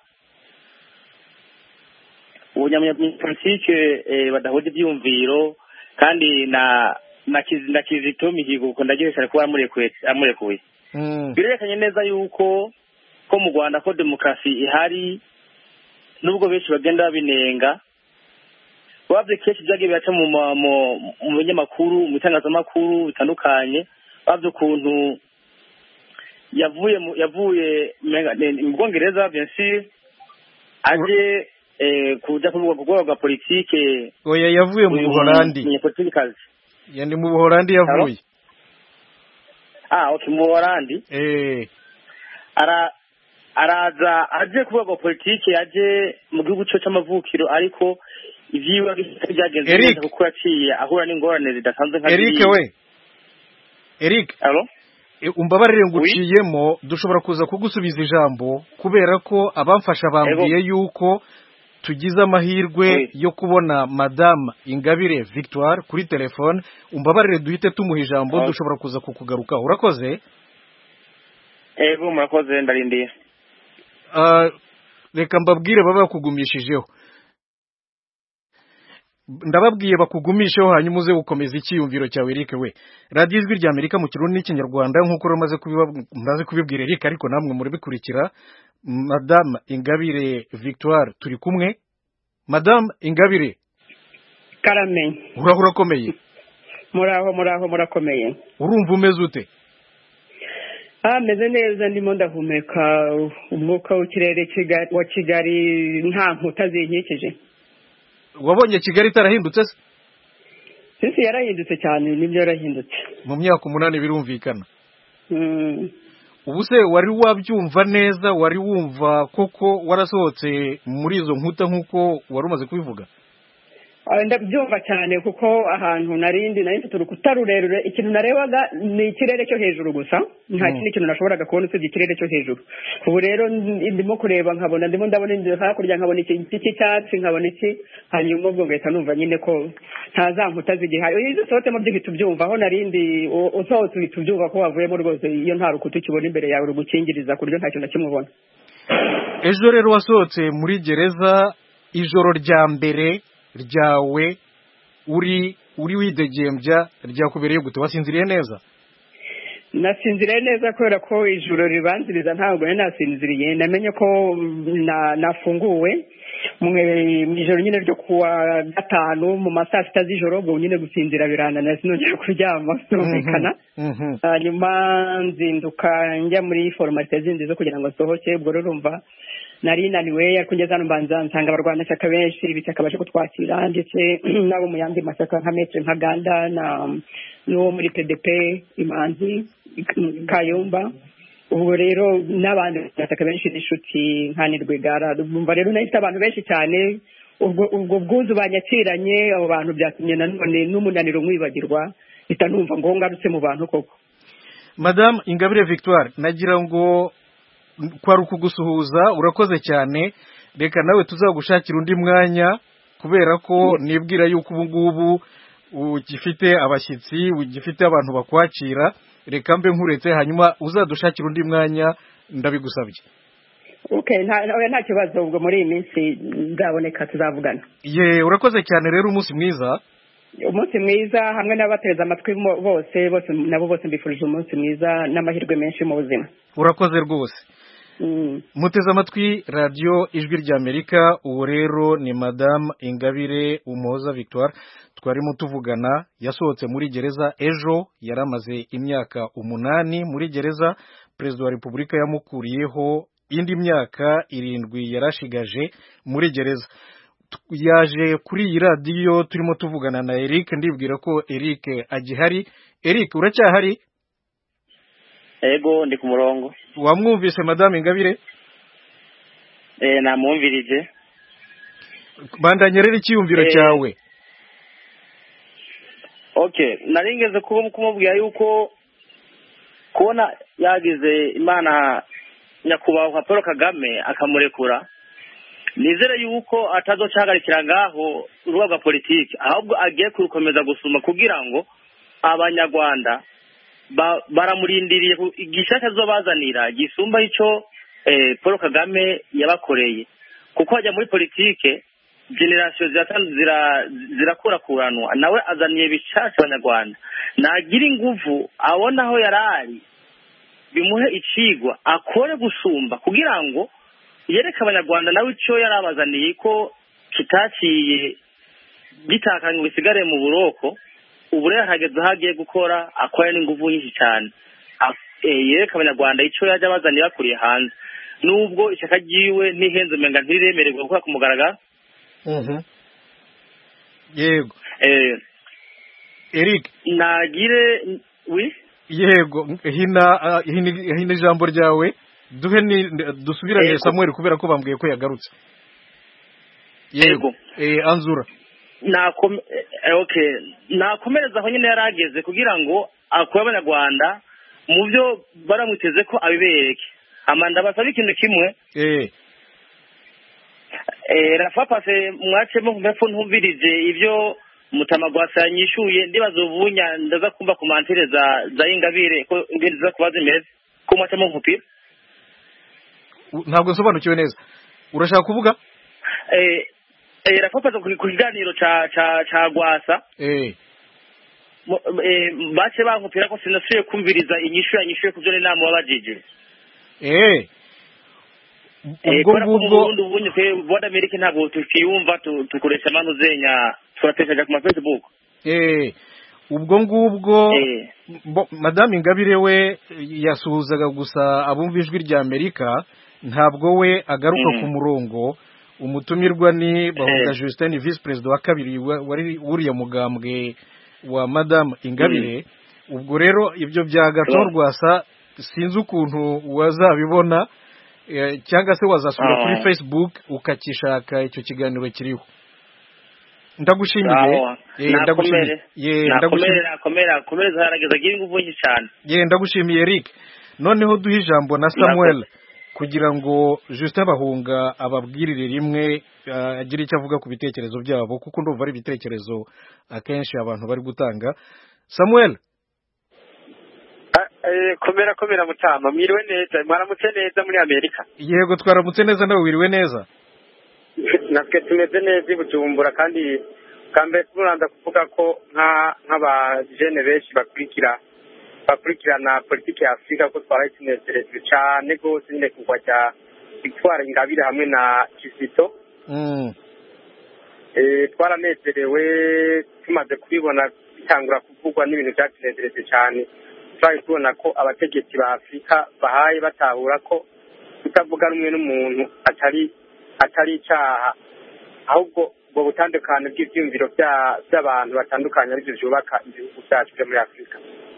ubunyamyapolitike eh, badahuje ibyumviro kandi na na Kizito Mihigo uko ndagiye kuba amurekuye amurekuye. Mm. Birerekanye neza yuko ko mu Rwanda ko demokarasi ihari, nubwo benshi bagenda babinenga. Wabye keshi byagiye byaca mu mu binyamakuru, mu itangazamakuru bitandukanye, wabye ukuntu yavuye yavuye mu Bwongereza bien sûr aje eh kuja ku rwego rwa politike. Oya yavuye mu Buholandi. Ni politikazi. Yani mu Buholandi yavuye. Ah okay, mu Buholandi. Eh ara araza aje ku rwego politike, aje mu gihugu cyo cy'amavukiro, ariko ivyiwe byagenze neza kuko yaciye ahura n'ingorane zidasanzwe nka Eric we. Eric. Allo? E, umbabarire nguciyemo, dushobora kuza kugusubiza ijambo kubera ko abamfasha bambwiye yuko tugize amahirwe oui. yo kubona Madame Ingabire Victoire kuri telefone. Umbabarire duhite tumuha ijambo, oh. dushobora kuza kukugaruka. Urakoze? Ego murakoze, ndarindiye. Uh, reka mbabwire baba bakugumishijeho. Ndababwiye bakugumisheho hanyuma uze gukomeza icyiyumviro cyawe Eric we. Radio Ijwi rya Amerika mu Kirundi n'Ikinyarwanda nkuko rumaze kubibaze kubibwira Eric, ariko namwe muri bikurikira. Madame Ingabire Victoire turi kumwe. Madame Ingabire. Karame. Urahura komeye. Muraho muraho murakomeye. Urumva umeze ute? Ah meze neza, ndimo ndahumeka umwuka w'ikirere wa Kigali nta nkuta zinkikije. Wabonye Kigali itarahindutse se? Sisi yarahindutse cyane, nibyo yarahindutse. Mu myaka umunani birumvikana. Mm. Ubu se wari wabyumva neza, wari wumva koko warasohotse muri izo nkuta nkuko wari umaze kubivuga? Ndabyumva cyane kuko ahantu narindi nari mfite urukuta rurerure, ikintu narebaga ni ikirere cyo hejuru gusa, nta kindi kintu nashoboraga kubona usibye ikirere cyo hejuru. Ubu rero ndimo kureba nkabona, ndimo ndabona inzu hakurya, nkabona iki cy'icyatsi, nkabona iki, hanyuma ubwo ngahita numva nyine ko nta za nkuta zigihaye. Iyo usohotsemo by'ihita ubyumva, aho narindi usohotse uhita ubyumva ko wavuyemo rwose, iyo nta rukuta ukibona imbere yawe rugukingiriza ku buryo nta kintu na kimwe ubona. Ejo rero wasohotse muri gereza, ijoro rya mbere ryawe uri uri widegembya ryakubereye gute wasinziriye neza nasinziriye neza kubera ko ijoro ribanziriza ntabwo nari nasinziriye namenye ko nafunguwe mu ijoro nyine ryo kuwa gatanu mu ma saa sita z'ijoro ubwo nyine gusinzira birananira sinongera kuryama sinumvikana hanyuma nzinduka njya muri foromate zindi zo kugira ngo nsohoke ubwo rero urumva nari naniwe ariko ngeze hano mbanza nsanga abarwanashyaka benshi ibishyaka baje kutwakira ndetse n'abo mu yandi mashyaka nka metre nka ganda na n'uwo muri P D P imanzi Kayumba ubwo rero n'abandi bashyaka benshi n'inshuti nka Nirwigara bumva rero nahise abantu benshi cyane ubwo ubwo bwuzu banyakiranye abo bantu byatumye nanone n'umunaniro mwibagirwa bita numva ngo ngarutse mu bantu koko. Madame Ingabire Victoire nagira ngo kwari ukugusuhuza urakoze cyane reka nawe tuzagushakira undi mwanya kubera ko nibwira yuko ubu ngubu ugifite abashyitsi ugifite abantu bakwakira reka mbe nkuretse hanyuma uzadushakira undi mwanya ndabigusabye. Okay nta nta kibazo ubwo muri iyi minsi nzaboneka tuzavugana. Ye urakoze cyane rero umunsi mwiza. Umunsi mwiza hamwe n'abateza amatwi bose bose nabo bose mbifurije umunsi mwiza n'amahirwe menshi mu buzima. Urakoze rwose. Muteze amatwi radio ijwi ry'Amerika uwo rero ni Madame Ingabire Umuhoza Victoire twarimo tuvugana yasohotse muri gereza ejo yaramaze imyaka umunani muri gereza Perezida wa Repubulika yamukuriyeho indi myaka irindwi yarashigaje muri gereza yaje kuri iyi radio turimo tuvugana na Eric ndibwira ko Eric agihari. Eric uracyahari? Ego ndi ku murongo. Wamwumvise Madame Ingabire? Eh namwumvirije. Bandanye rero icyumviro e... cyawe. Okay, naringeze kuba kumubwira yuko kubona yagize Imana nyakubahwa Paul Kagame akamurekura. Nizere yuko atazocagarikira ngaho urubuga rwa politiki ahubwo agiye kurukomeza gusuma kugira ngo abanyarwanda Ba, baramurindiriye igishaka zobazanira gisumba ico eh, Paul Kagame yabakoreye kuko ajya muri politike generation ziratanu zira zirakura kuranwa nawe azaniye bishasha abanyarwanda nagira inguvu abona aho yarari bimuhe icigwa akore gusumba kugira ngo yereka abanyarwanda nawe ico yarabazaniye ko kitaciye gitakanye bisigare mu buroko ubu rero hageze hagiye gukora akora n'inguvu nyinshi cyane yereka abanyarwanda icyo yajya bazaniye bakuriye hanze nubwo ishyaka ryiwe ntihenze umenga ntiriremererwa gukora ku mugaragaro. Yego Eric nagire wi yego hina hina ijambo ryawe duhe ni dusubirane Samuel kubera ko bambwiye ko yagarutse. Yego eh anzura nakome okay nakomereza aho nyine yarageze kugira ngo akore abanyarwanda mu byo baramuteze ko abibereke amanda basaba ikintu kimwe eh eh rafa pase mwacemo mbepfo ntumvirije ibyo mutamagwasa yanyishuye ndibazo ubunya ndaza kumva komantere za za Ingabire ko ngiriza kubaza imeze ko mwacemo nkupira ntabwo nsobanukiwe neza urashaka kuvuga eh Eh rafapaza ku kiganiro cha cha cha Gwasa eh eh bace bankupira ko sinasuye kumviriza inyishu yanyishuye kuvyo n'inama wabajije eh ubwo ngubwo ubunye pe boda Amerika ntabwo tukiyumva tukoresha manu zenya turateshaje ku ma Facebook eh ubwo ngubwo eh. Madame Ingabire we yasuhuzaga gusa abumva ijwi rya Amerika ntabwo we agaruka mm. ku murongo umutumirwa ni Bahunga hey. Justin Vice President wa kabiri wari uriya mugambwe wa Madame Ingabire mm. ubwo rero ibyo bya Gatorwasa sinzi ukuntu wazabibona e, cyangwa se wazasubira kuri Facebook ukakishaka icyo kiganiro kiriho. Ndagushimiye eh ndagushimiye ye ndagushimiye nakomera komeza harageza gira ingufu cyane ye ndagushimiye Eric noneho duha ijambo na Samuel kugira ngo Justin Bahunga ababwirire rimwe agira icyo avuga ku bitekerezo byabo kuko ndumva ari ibitekerezo akenshi abantu bari gutanga. Samuel eh komera komera mutama mwiriwe neza mwaramutse neza muri Amerika. Yego twaramutse neza nawe wiriwe neza. Natwe tumeze neza ibujumbura kandi mbere turanza kuvuga ko nk'abajene benshi bakurikira bakurikirana politiki ya afurika ko twarayitunezerejwe cyane rwose nyine kugwa rya Victoire Ingabire hamwe na Kizito twaranezerewe tumaze kubibona bitangura kuvugwa n'ibintu byatunezereje cyane twari tubona ko abategetsi ba afurika bahaye batahura ko kutavuga rumwe n'umuntu atari atari icyaha ahubwo ubwo butandukane bw'ibyumviro by'abantu batandukanye aribyo byubaka ibihugu byacu byo muri afurika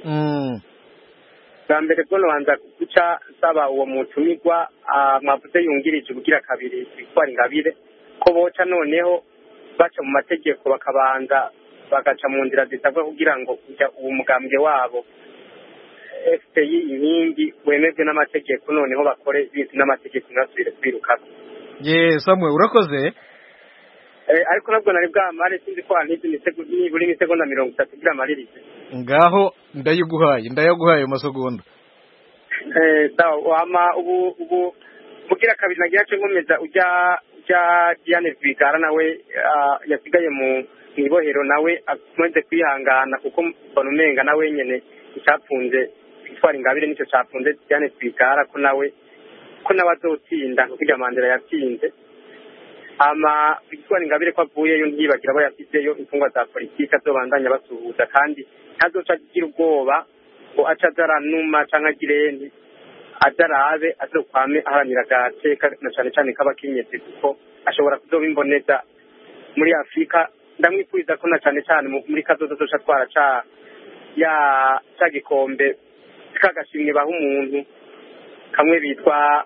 bwa mbere bwo nabanza guca nsaba uwo mutumirwa mwavuze yungirije ubugira kabiri Victoire Ingabire ko boca noneho baca mu mategeko bakabanza bagaca mu nzira zisabwa kugira ngo kujya uwo mugambwe wabo F P I inkingi wemezwe n'amategeko noneho bakore bizwi n'amategeko ngasubire kwirukako. Ye Samuel urakoze. Eh ariko nabwo nari bwamare sinzi ko antizi nitego niburi isegonda mirongo itatu kugira amaririze. Ngaho ndayiguhaye ndayaguhaye mu masegonda. Eh sawa wama ubu ubu bugira kabiri nagira cyo nkomeza ujya ujya Diane Rwigara nawe yasigaye mu ibohero nawe akomeze kwihangana kuko mbona umenga nawe nyene icapfunze Victoire Ingabire nicyo capfunze Diane Rwigara ko nawe ko nawe azotsinda kugira Mandela yatsinze ama Victoire Ingabire ko avuyeyo ntibagira abo yafiteyo imfungwa za politiki azobandanya basuhuza kandi ntazoca agira ubwoba ngo aca zaranuma canke agirenti azarabe azokwame aharanira agateka na cane cane k'abakenyezi kuko ashobora kuzobimboneza muri Afurika ndamwifuriza ko na cane cane muri kazoza zoca twara ca ya ca gikombe kagashimwe baho umuntu kamwe bitwa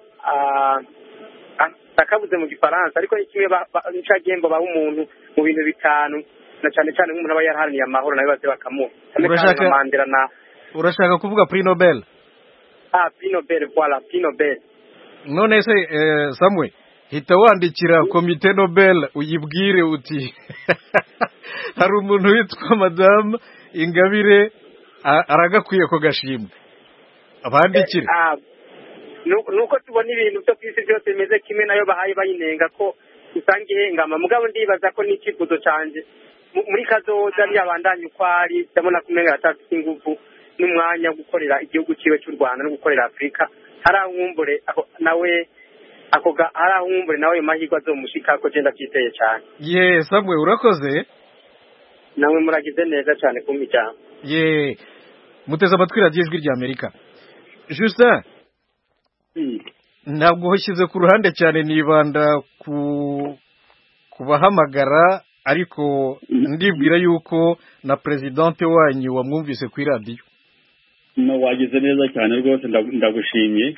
akabuze mu gifaransa ariko ikimwe nica gembo baho umuntu mu bintu bitanu na cane cane nk'umuntu aba yarharaniye amahoro nayo baze bakamuha urashaka Mandela na urashaka kuvuga Prix Nobel ah Prix Nobel voilà Prix Nobel none se eh, Samuel hita wandikira komite Nobel uyibwire uti hari umuntu witwa Madame Ingabire aragakwiye ko gashimwe abandikire ah nuko tubona ibintu byo kwisi byose bimeze kimwe nayo bahaye bayinenga ko usanga ihengama mugabo ndibaza ko n'ikifuzo canje muri kazoza yabandanye ukwari ndabona kumenga atafite ingufu n'umwanya gukorera igihugu ciwe cy'u Rwanda no gukorera Afrika harankumbure nawe akoga harankumbure nawe mahirwe azomushika ko genda cyiteye cyane ye Samuel urakoze nawe muragize neza cyane ku mijyamo ye muteze amatwi radiyo ijwi rya Amerika Justin ntabwo hoshyize ku ruhande cyane nibanda ku kubahamagara ariko ndibwira yuko na presidente wanyu wamwumvise ku radio no wagize neza cyane rwose ndagushimye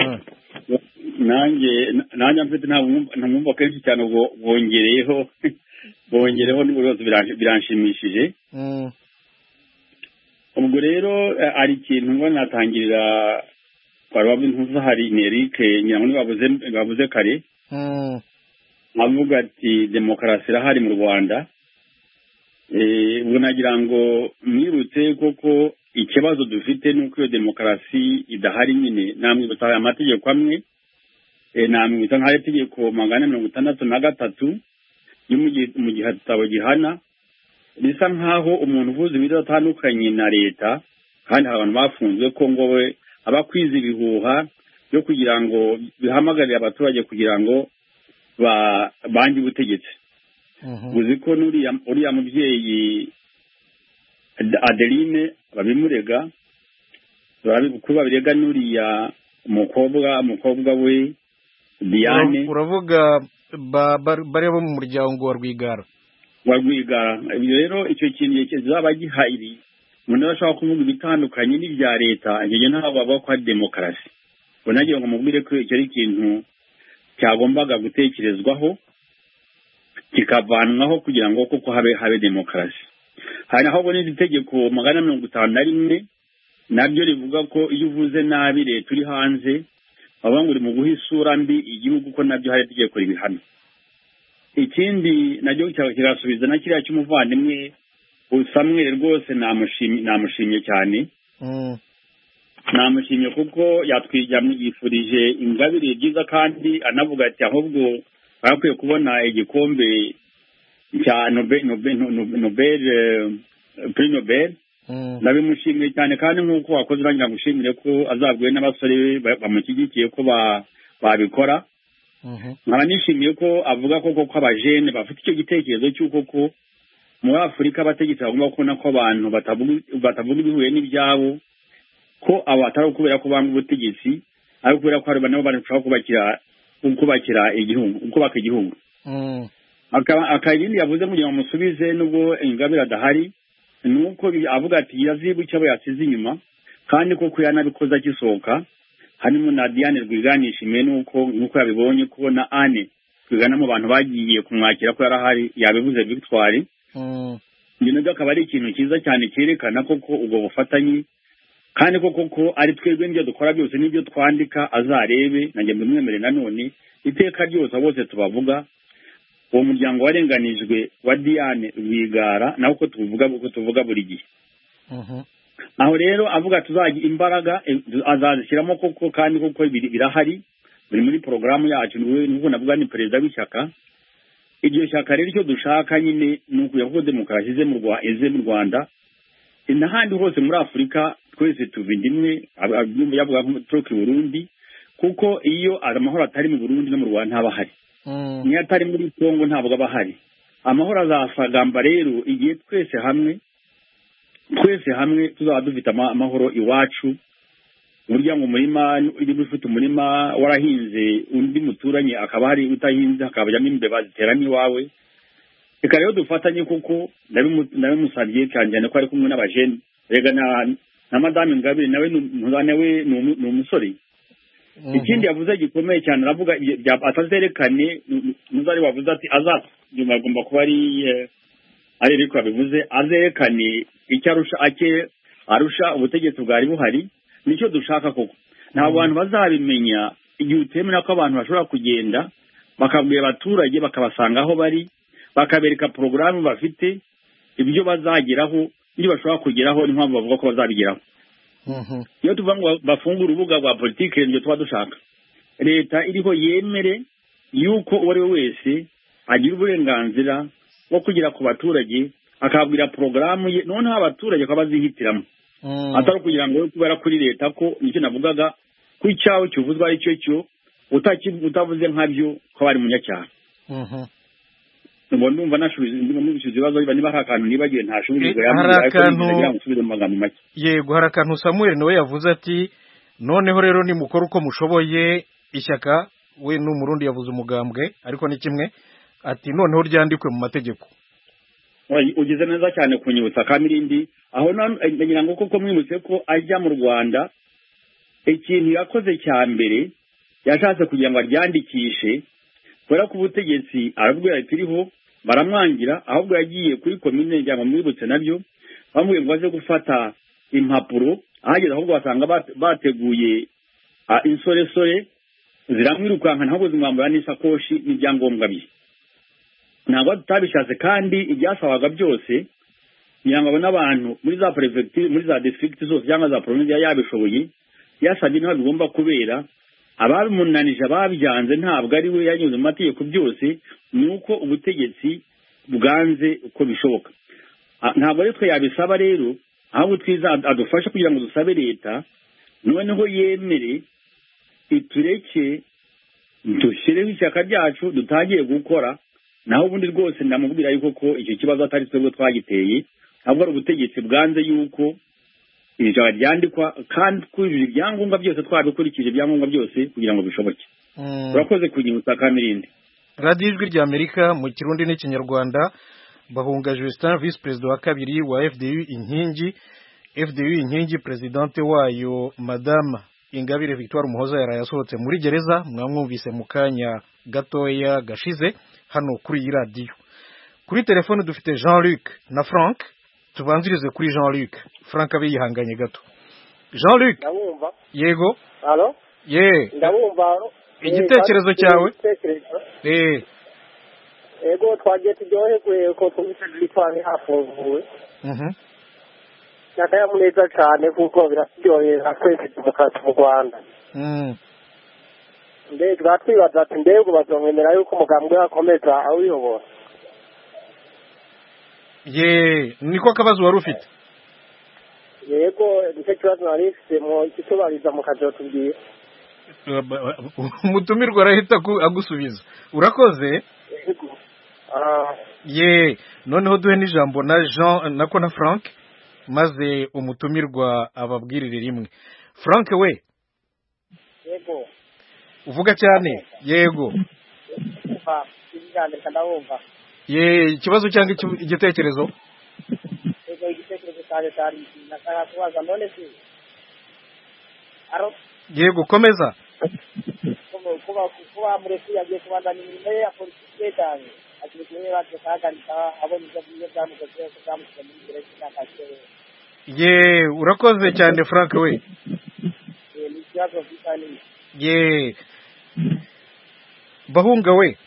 nanjye nanjye mfite ntamwumva kenshi cyane ubwo bongereyeho bongereho n'uburozi biranshimishije ubwo rero ari ikintu ngo natangirira kwa bintu hari Eric nyango bavuze bavuze kare avuga ati demokarasi irahari mu Rwanda eh ubwo nagira ngo mwirutse koko ikibazo dufite nuko iyo demokarasi idahari nyine namwe butaye amategeko amwe eh namwe bitanga hari itegeko magana mirongo itandatu na gatatu mu gihe tutabo gihana bisa nkaho umuntu uvuze ibiro atandukanye na leta kandi abantu bafunzwe ko ngo we abakwiza ibihuha byo kugira ngo bihamagarire abaturage kugira ngo ba bangi butegetsi uzi ko nuriya uriya mubyeyi Adeline babimurega kuba birega nuriya umukobwa umukobwa we Diane uravuga bare bo mu muryango wa Rwigara wa Rwigara rero icyo kintu kizaba gihari umuntu ashobora kuvuga ibitandukanye n'ibya leta igihe ntaho baba ko ari demokarasi unagiye ngo mubwire ko icyo ari ikintu cyagombaga gutekerezwaho kikavanwaho kugira ngo koko habe habe demokarasi hari naho ubona itegeko magana mirongo itanu na rimwe nabyo rivuga ko iyo uvuze nabi leta uri hanze baba ngo uri mu guha isura mbi igihugu ko nabyo hari itegeko ribihana ikindi nacyo kirasubiza na kiriya cy'umuvandimwe Samuel rwose namushimye namushimye cyane namushimye kuko yatwijyamye yifurije Ingabire byiza kandi anavuga ati ahubwo bakwiye kubona igikombe cya Nobel Nobel Nobel Prix Nobel ndabimushimiye cyane kandi nk'uko wakoze urangira gushimire ko azabwiwe n'abasore bamushyigikiye ko babikora nkaba nishimiye ko avuga ko koko abajene bafite icyo gitekerezo cy'uko ko muri Afurika abategetsi bagomba kubona ko abantu batavuga ibihuye n'ibyabo ko abo atari kubera ko banga ubutegetsi ari kubera ko hari nabo bashaka kubakira kubakira igihugu kubaka igihugu akayindi yavuze kugira ngo musubize nubwo Ingabire adahari nuko avuga ati yazibuke abo yasize inyuma kandi koko yanabikoze akisohoka harimo na Diane Rwigara nishimiye nuko nuko yabibonye kubona Anne Rwigara mu bantu bagiye kumwakira ko yarahari yabivuze Victoire nyine akaba ari ikintu cyiza cyane cyerekana koko ubwo bufatanye kandi koko ko ari twebwe n'ibyo dukora byose n'ibyo twandika azarebe nanjye mbimwemere nanone iteka ryose bose tubavuga uwo muryango warenganijwe wa Diane Rwigara naho ko tuvuga ko tuvuga buri gihe aho rero avuga tuzagira imbaraga azazishyiramo koko kandi koko birahari biri muri porogaramu yacu n'ubu navuga ni perezida w'ishyaka iryo shyaka rero icyo dushaka nyine ni ukuyaho demokarasi ize mu Rwanda n'ahandi hose muri Afurika twese tuva indimwe yavuga nko turuka i Burundi kuko iyo amahoro atari mu Burundi no mu Rwanda ntaba ahari niyo atari muri Kongo ntabwo aba ahari amahoro azasagamba rero igihe twese hamwe twese hamwe tuzaba dufite amahoro iwacu burya ngo umurima iri ufite umurima warahinze undi muturanye akaba hari utahinze akabajyamo imbeba ziteranye iwawe reka rero dufatanye kuko ndabimusabye cyane ko ari kumwe n'abajene rega na madame Ingabire nawe nawe ni umusore ikindi yavuze gikomeye cyane aravuga atazerekane muzari wavuze ati azatu nyuma agomba kuba ari ari ariko abivuze azerekane icyo arusha ake arusha ubutegetsi bwari buhari nicyo dushaka koko nta bantu bazabimenya igihe utemera ko abantu bashobora kugenda bakabwira abaturage bakabasanga aho bari bakabereka porogaramu bafite ibyo bazageraho ibyo bashobora kugeraho n'impamvu bavuga ko bazabigeraho iyo tuvuga ngo bafungure urubuga rwa politiki nibyo tuba dushaka leta iriho yemere yuko uwo ari we wese agira uburenganzira bwo kugera ku baturage akabwira porogaramu ye noneho abaturage bakaba bazihitiramo atari kugira ngo kubera kuri leta ko nicyo navugaga ko icyawe kivuzwa ari cyo cyo utavuze nkabyo ko bari munyacyaha ndumva ndumva nashubiza ibibazo niba hari akantu nibagiwe ntashubije yambwira yego hari akantu Samuel nawe yavuze ati noneho rero nimukora uko mushoboye ishyaka we n'umurundi yavuze umugambwe ariko ni kimwe ati noneho ryandikwe mu mategeko ugize neza cyane kunyibutsa kamirindi aho nagira ngo koko mwimutse ko ajya mu Rwanda ikintu yakoze cya mbere yashatse kugira ngo aryandikishe kubera ko ubutegetsi arabwira turiho baramwangira ahubwo yagiye kuri komine njya mwibutse nabyo bamubwiye ngo aze gufata impapuro ahageze ahubwo basanga bateguye insoresore ziramwirukanka ntabwo zimwambura n'isakoshi n'ibyangombwa bye ntabwo tutabishatse kandi ibyasabaga byose kugira ngo abone abantu muri za prefecture muri za district zose cyangwa za province yabishoboye yasabye niho bigomba kubera ababimunanije ababyanze ntabwo ari we yanyuze mu mategeko byose nuko ubutegetsi bwanze uko bishoboka ntabwo ari twe yabisaba rero ahubwo twiza adufasha kugira ngo dusabe leta noneho yemere itureke dushyireho ishyaka ryacu dutangiye gukora naho ubundi rwose ndamubwira yuko ko icyo kibazo atari twebwe twagiteye ahubwo ari ubutegetsi bwanze yuko iri jambo ryandikwa kandi twujuje ibyangombwa byose twabikurikije ibyangombwa byose kugira ngo bishoboke urakoze kunyibutsa kamirindi radiyo ijwi rya Amerika mu kirundi n'ikinyarwanda Bahunga Justin vice perezida wa kabiri wa F D U inkingi F D U inkingi presidente wayo madame Ingabire Victoire Umuhoza yaraye asohotse muri gereza mwamwumvise mu kanya gatoya gashize hano kuri iyi radiyo kuri telefone dufite Jean Luc na Frank tubanzirize kuri Jean Luc Frank abe yihanganye gato Jean Luc ndabumva yego allo ye ndabumva igitekerezo cyawe eh ego twagiye turyoherwe ko twumvise twari hafunguwe mhm nakayamuneza cyane kuko biraryohera twese demokarasi mu Rwanda mhm mbega twatwibaza ati mbega bazongera yuko umugambwe wakomeza awuyobora ye niko akabazo wari ufite. yego nicyo kibazo nari mfite mu kitubariza mu kazi tubwiye umutumirwa arahita agusubiza. Urakoze. ye noneho duhe n'ijambo na Jean nako na Frank maze umutumirwa ababwirire rimwe. Frank we yego uvuga cyane. Yego ye ikibazo cyangwa igitekerezo? yego igitekerezo cyane cyane nakara kubaza none se aro yego komeza. kuba kuba mureki yagiye kubandanya imirimo ye ya politiki cyane akiri kumwe batyo kagarika abona ibyo byiza byamugoze ko byamushyize muri gereza cy'akasere. ye urakoze cyane Frank we. ni ikibazo cyane. ye Bahunga we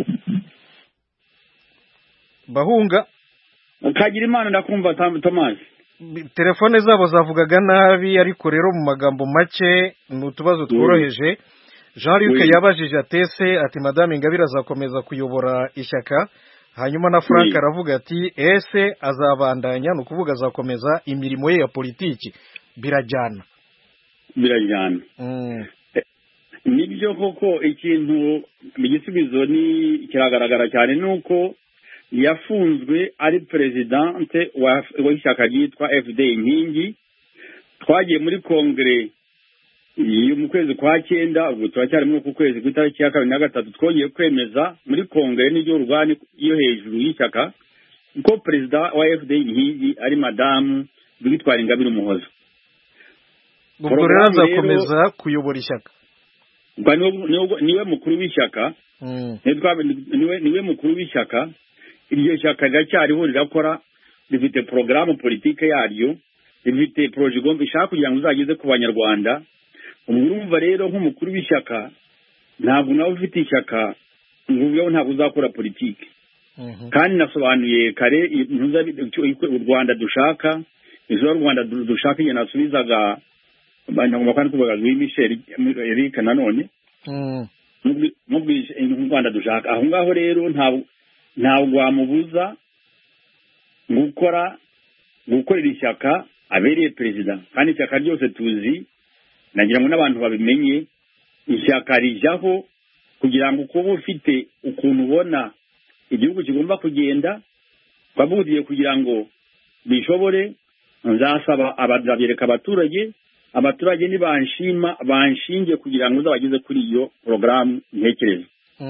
Bahunga kagira imana ndakumva Thomas. Telefone zabo zavugaga nabi ariko rero mu magambo make ni utubazo tworoheje. Jean Luc oui. yabajije atese ati Madame Ingabire azakomeza kuyobora ishyaka, hanyuma na Frank oui. aravuga ati ese azabandanya no kuvuga azakomeza imirimo ye ya politiki. Birajyana birajyana mm. Nibyo koko ikintu igisubizo ni kiragaragara cyane nuko yafunzwe ari presidente wa w'ishyaka ryitwa F D Inkingi. Twagiye muri kongere mu kwezi kwa cyenda ubwo turacyari muri ku kwezi kw'itariki ya kabiri na gatatu twongeye kwemeza muri kongere n'iryo rwani iyo hejuru y'ishyaka ko perezida wa F D Inkingi ari Madamu Victoire Ingabire Umuhoza. Ubwo rero azakomeza kuyobora ishyaka. Niwe mukuru w'ishyaka niwe niwe mukuru w'ishyaka. Iryo shyaka riracyariho rirakora, rifite porogaramu politike yaryo, rifite poroje igomba ishaka kugira ngo uzageze ku banyarwanda. Umurumva rero nk'umukuru w'ishyaka ntabwo nawe ufite ishyaka ngubu ntabwo uzakora politike. Kandi nasobanuye kare u Rwanda dushaka izo Rwanda dushaka igihe nasubizaga banyagomba kandi kuvuga Louis Michel Eric nanone mu Rwanda dushaka aho ngaho rero ntabwo ntabwo wamubuza gukora gukorera ishyaka abereye perezida. Kandi ishyaka ryose tuzi nagira ngo n'abantu babimenye ishyaka rijyaho kugira ngo kuba ufite ukuntu ubona igihugu kigomba kugenda babudiye kugira ngo bishobore. Nzasaba abazabereka abaturage abaturage ni banshima banshinge kugira ngo uzabageze kuri iyo porogaramu ntekereza.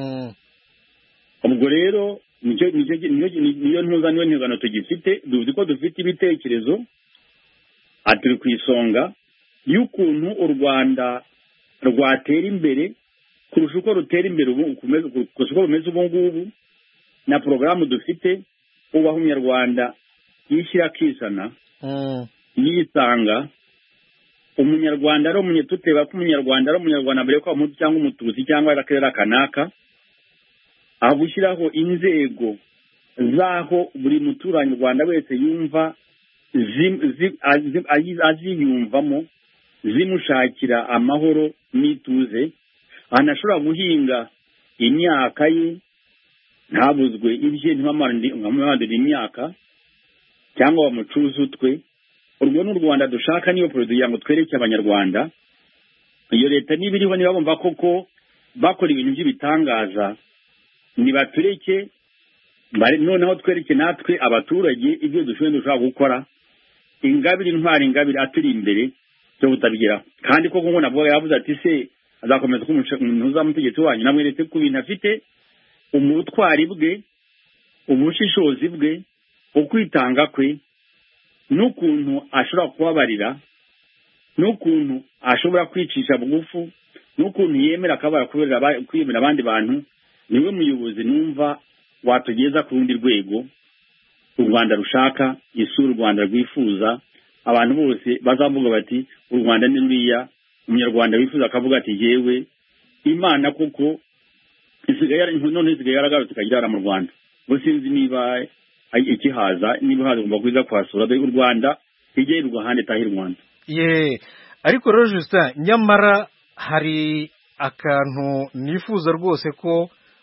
Ubwo rero nicyo niyo ntuza niyo ntizano tugifite duzi ko dufite ibitekerezo aturi ku isonga y'ukuntu u Rwanda rwatera imbere kurusha uko rutera imbere ubu kurusha uko rumeze ubu ngubu na porogaramu dufite ubaho umunyarwanda yishyira akisana yisanga umunyarwanda ari umunyetuteba ko umunyarwanda ari umunyarwanda mbere ko umutu cyangwa umututsi cyangwa akarere kanaka aho gushyiraho inzego zaho buri muturanyi Rwanda wese yumva aziyumvamo zimushakira amahoro n'ituze, anashobora guhinga imyaka ye ntabuzwe ibye ntibamarire imyaka cyangwa bamucuze utwe. Urwo n'u Rwanda dushaka niyo produit ngo twereke abanyarwanda. Iyo leta nibiriho niba bumva koko bakora ibintu by'ibitangaza nibatureke noneho twereke natwe abaturage ibyo dushoboye dushobora gukora. Ingabire intwari Ingabire aturi imbere cyo butabigeraho. Kandi koko ngo navuga yavuze ati se azakomeza umuntu uzamutegetse wanyu namweretse ku bintu afite umutwari bwe ubushishozi bwe ukwitanga kwe n'ukuntu ashobora kubabarira n'ukuntu ashobora kwicisha bugufu n'ukuntu yemera akabara kwemera abandi bantu. Niwe muyobozi numva watugeza ku rundi rwego u Rwanda rushaka, isura u Rwanda rwifuza, abantu bose bazavuga bati u Rwanda ni ruriya. Umunyarwanda wifuza akavuga ati yewe Imana koko isigaye none isigaye yaragarutse kagira mu Rwanda. Businzi niba ikihaza niba haza ngomba kwiza kwasura u Rwanda ije rugahande tahi Rwanda. Ye ariko rero Justin nyamara hari akantu nifuza rwose ko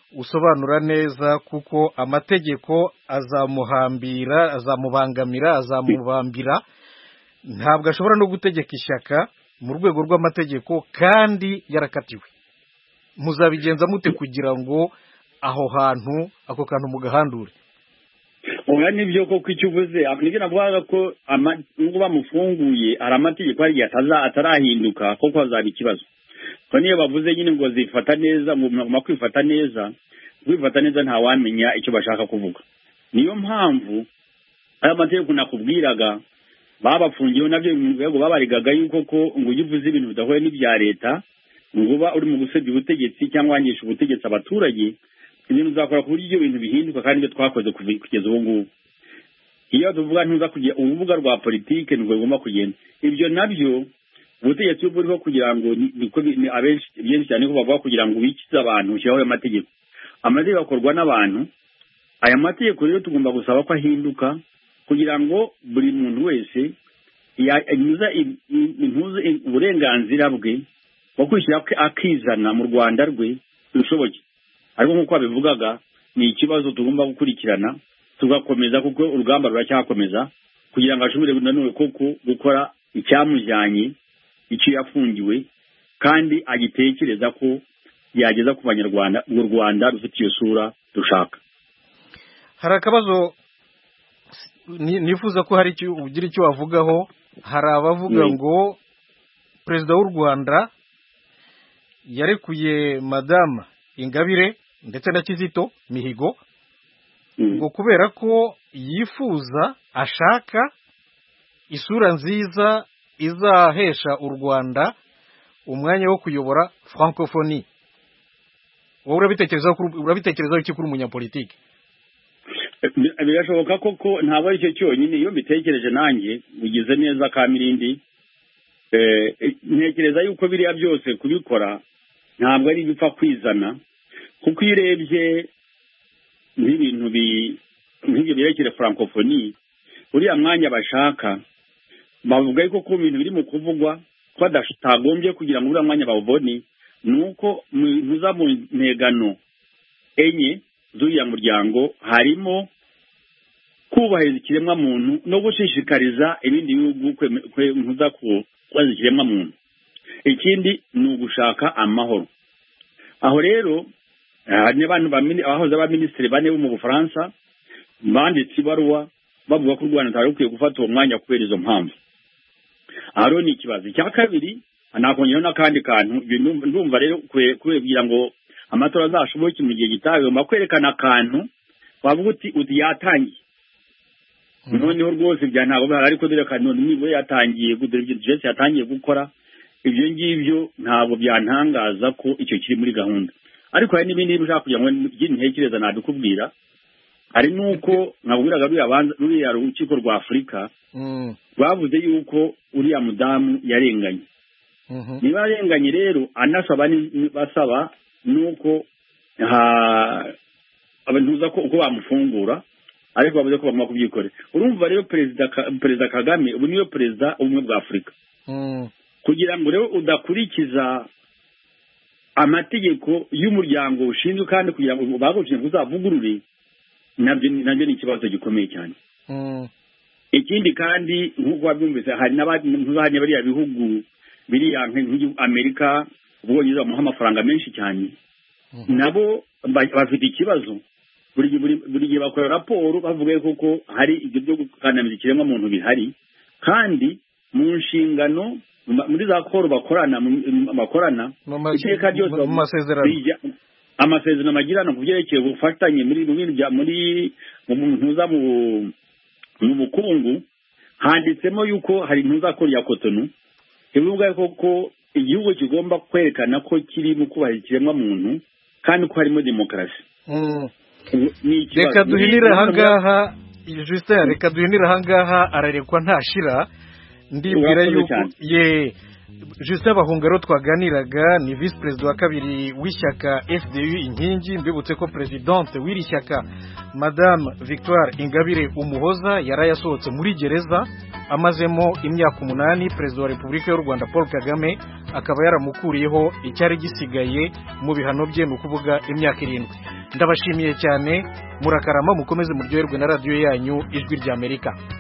usobanura neza kuko amategeko azamuhambira azamubangamira azamubambira ntabwo ashobora no gutegeka ishyaka mu rwego rw'amategeko kandi yarakatiwe. Muzabigenza mute kugira ngo aho hantu ako kantu mugahandure? oya nibyo koko icyo uvuze nibyo navuga ko nubwo bamufunguye hari amategeko hari atarahinduka koko hazaba ikibazo. Ko niyo bavuze nyine ngo zifata neza mu kwifata neza kwifata neza ntawamenya icyo bashaka kuvuga. Niyo mpamvu aya mategeko nakubwiraga babafungiyeho nabyo ngo babarigaga yuko ko ngo ujye uvuze ibintu bidahuye n'ibya leta ngo uba uri mu gusebya ubutegetsi cyangwa wangisha ubutegetsi abaturage ibintu uzakora ku buryo ibyo bintu bihinduka kandi ibyo twakoze kugeza ubu ngubu. Iyo tuvuga ntuza kugira urubuga rwa politike nibwo bigomba kugenda ibyo nabyo ubutegetsi buriho kugira ngo niko abenshi byinshi cyane ko bavuga kugira ngo bikize abantu ushyiraho amategeko. Amategeko akorwa n'abantu. Aya mategeko rero tugomba gusaba ko ahinduka kugira ngo buri muntu wese yanyuza impuzu uburenganzira bwe bwo kwishyira akizana mu Rwanda rwe bishoboke. Ariko nk'uko babivugaga ni ikibazo tugomba gukurikirana tugakomeza kuko urugamba ruracyakomeza kugira ngo ashobore nanone koko gukora icyamujyanye icyo yafungiwe kandi agitekereza ko yageza ku banyarwanda u Rwanda rufite iyo sura dushaka. Hari akabazo nifuza ko hari icyo ugira icyo wavugaho. Hari abavuga mm. ngo perezida w'u Rwanda yarekuye Madame Ingabire ndetse na Kizito Mihigo mm. ngo kubera ko yifuza ashaka isura nziza izahesha u Rwanda umwanya wo kuyobora francophonie. Wowe urabitekerezaho urabitekerezaho iki kuri umunyapolitike? Birashoboka koko ntabwo ari cyo cyonyine iyo mbitekereje nanjye bigize neza ka mirindi eh ntekereza yuko biriya byose kubikora ntabwo ari bipfa kwizana kuko irebye n'ibintu bi nk'ibyo birekere francophonie uriya mwanya bashaka bavuga yuko ku bintu biri mu kuvugwa ko badashtagombye kugira ngo uriya mwanya bawubone nuko muza mu ntegano enye z'uriya muryango harimo kubahiriza ikiremwa muntu no gushishikariza ibindi bihugu kwemuza ku kwaza ikiremwa muntu. Ikindi ni ugushaka amahoro. Aho rero hari abantu bamini abahoze aba ministre bane bo mu Bufaransa banditse ibaruwa bavuga ko u Rwanda ntarukwiye gufata uwo mwanya kubera izo mpamvu. Aro ni ikibazo cya kabiri anakongera n'akandi kantu ndumva rero kugira ngo amatora azashoboke mu gihe gitaye bagomba kwerekana akantu bavuga uti uti yatangiye noneho rwose bya ntabwo bihari ariko dore kanone nibo yatangiye gudore ibyo byose yatangiye gukora ibyo ngibyo ntabwo byantangaza ko icyo kiri muri gahunda. Ariko hari n'ibindi bishaka kugira ngo ntekereza nabikubwira hari nuko nkabwiraga ruriya rukiko rwa Afurika bavuze yuko uriya mudamu yarenganye. Niba yarenganye rero anasaba basaba nuko ha abantuza ko uko bamufungura ariko bavuze ko bamwa kubyikore. Urumva rero perezida perezida Kagame ubu niyo perezida ubumwe bwa Afurika kugira ngo rero udakurikiza amategeko y'umuryango ushinzwe kandi kugira ngo bagushinze kuzavugurure nabyo nabyo ni ikibazo gikomeye cyane. Ikindi kandi nk'uko wabyumvise hari n'abandi bari ya bihugu biri Amerika ubwongereza bamuha amafaranga menshi cyane nabo bafite ikibazo buri gihe bakora raporo bavuga ko hari ibyo byo gukandamiza ikiremwa muntu bihari kandi mu nshingano muri za koro bakorana bakorana iteka ryose mu masezerano amasezerano magirana ku byerekeye ubufatanye muri muri mu ntuza mu mu bukungu handitsemo yuko hari ntuzakora ya Cotonou bivuga ko igihugu kigomba kwerekana ko kiri mu kubahiriza ikiremwa muntu kandi ko harimo demokarasi. Reka duhinire ahangaha Justin reka duhinire ahangaha ararekwa ntashira ndibwira yuko ye Justin Bahungaro twaganiraga ni vice president wa kabiri w'ishyaka F D U inkingi mbibutse ko presidente w'iri shyaka Madame Victoire Ingabire Umuhoza yarayasohotse muri gereza amazemo imyaka umunani. Perezida wa Repubulika y'u Rwanda Paul Kagame akaba yaramukuriyeho icyari gisigaye mu bihano bye no kuvuga imyaka irindwi. ndabashimiye cyane murakarama mukomeze muryoherwe na radiyo yanyu ijwi ry'Amerika.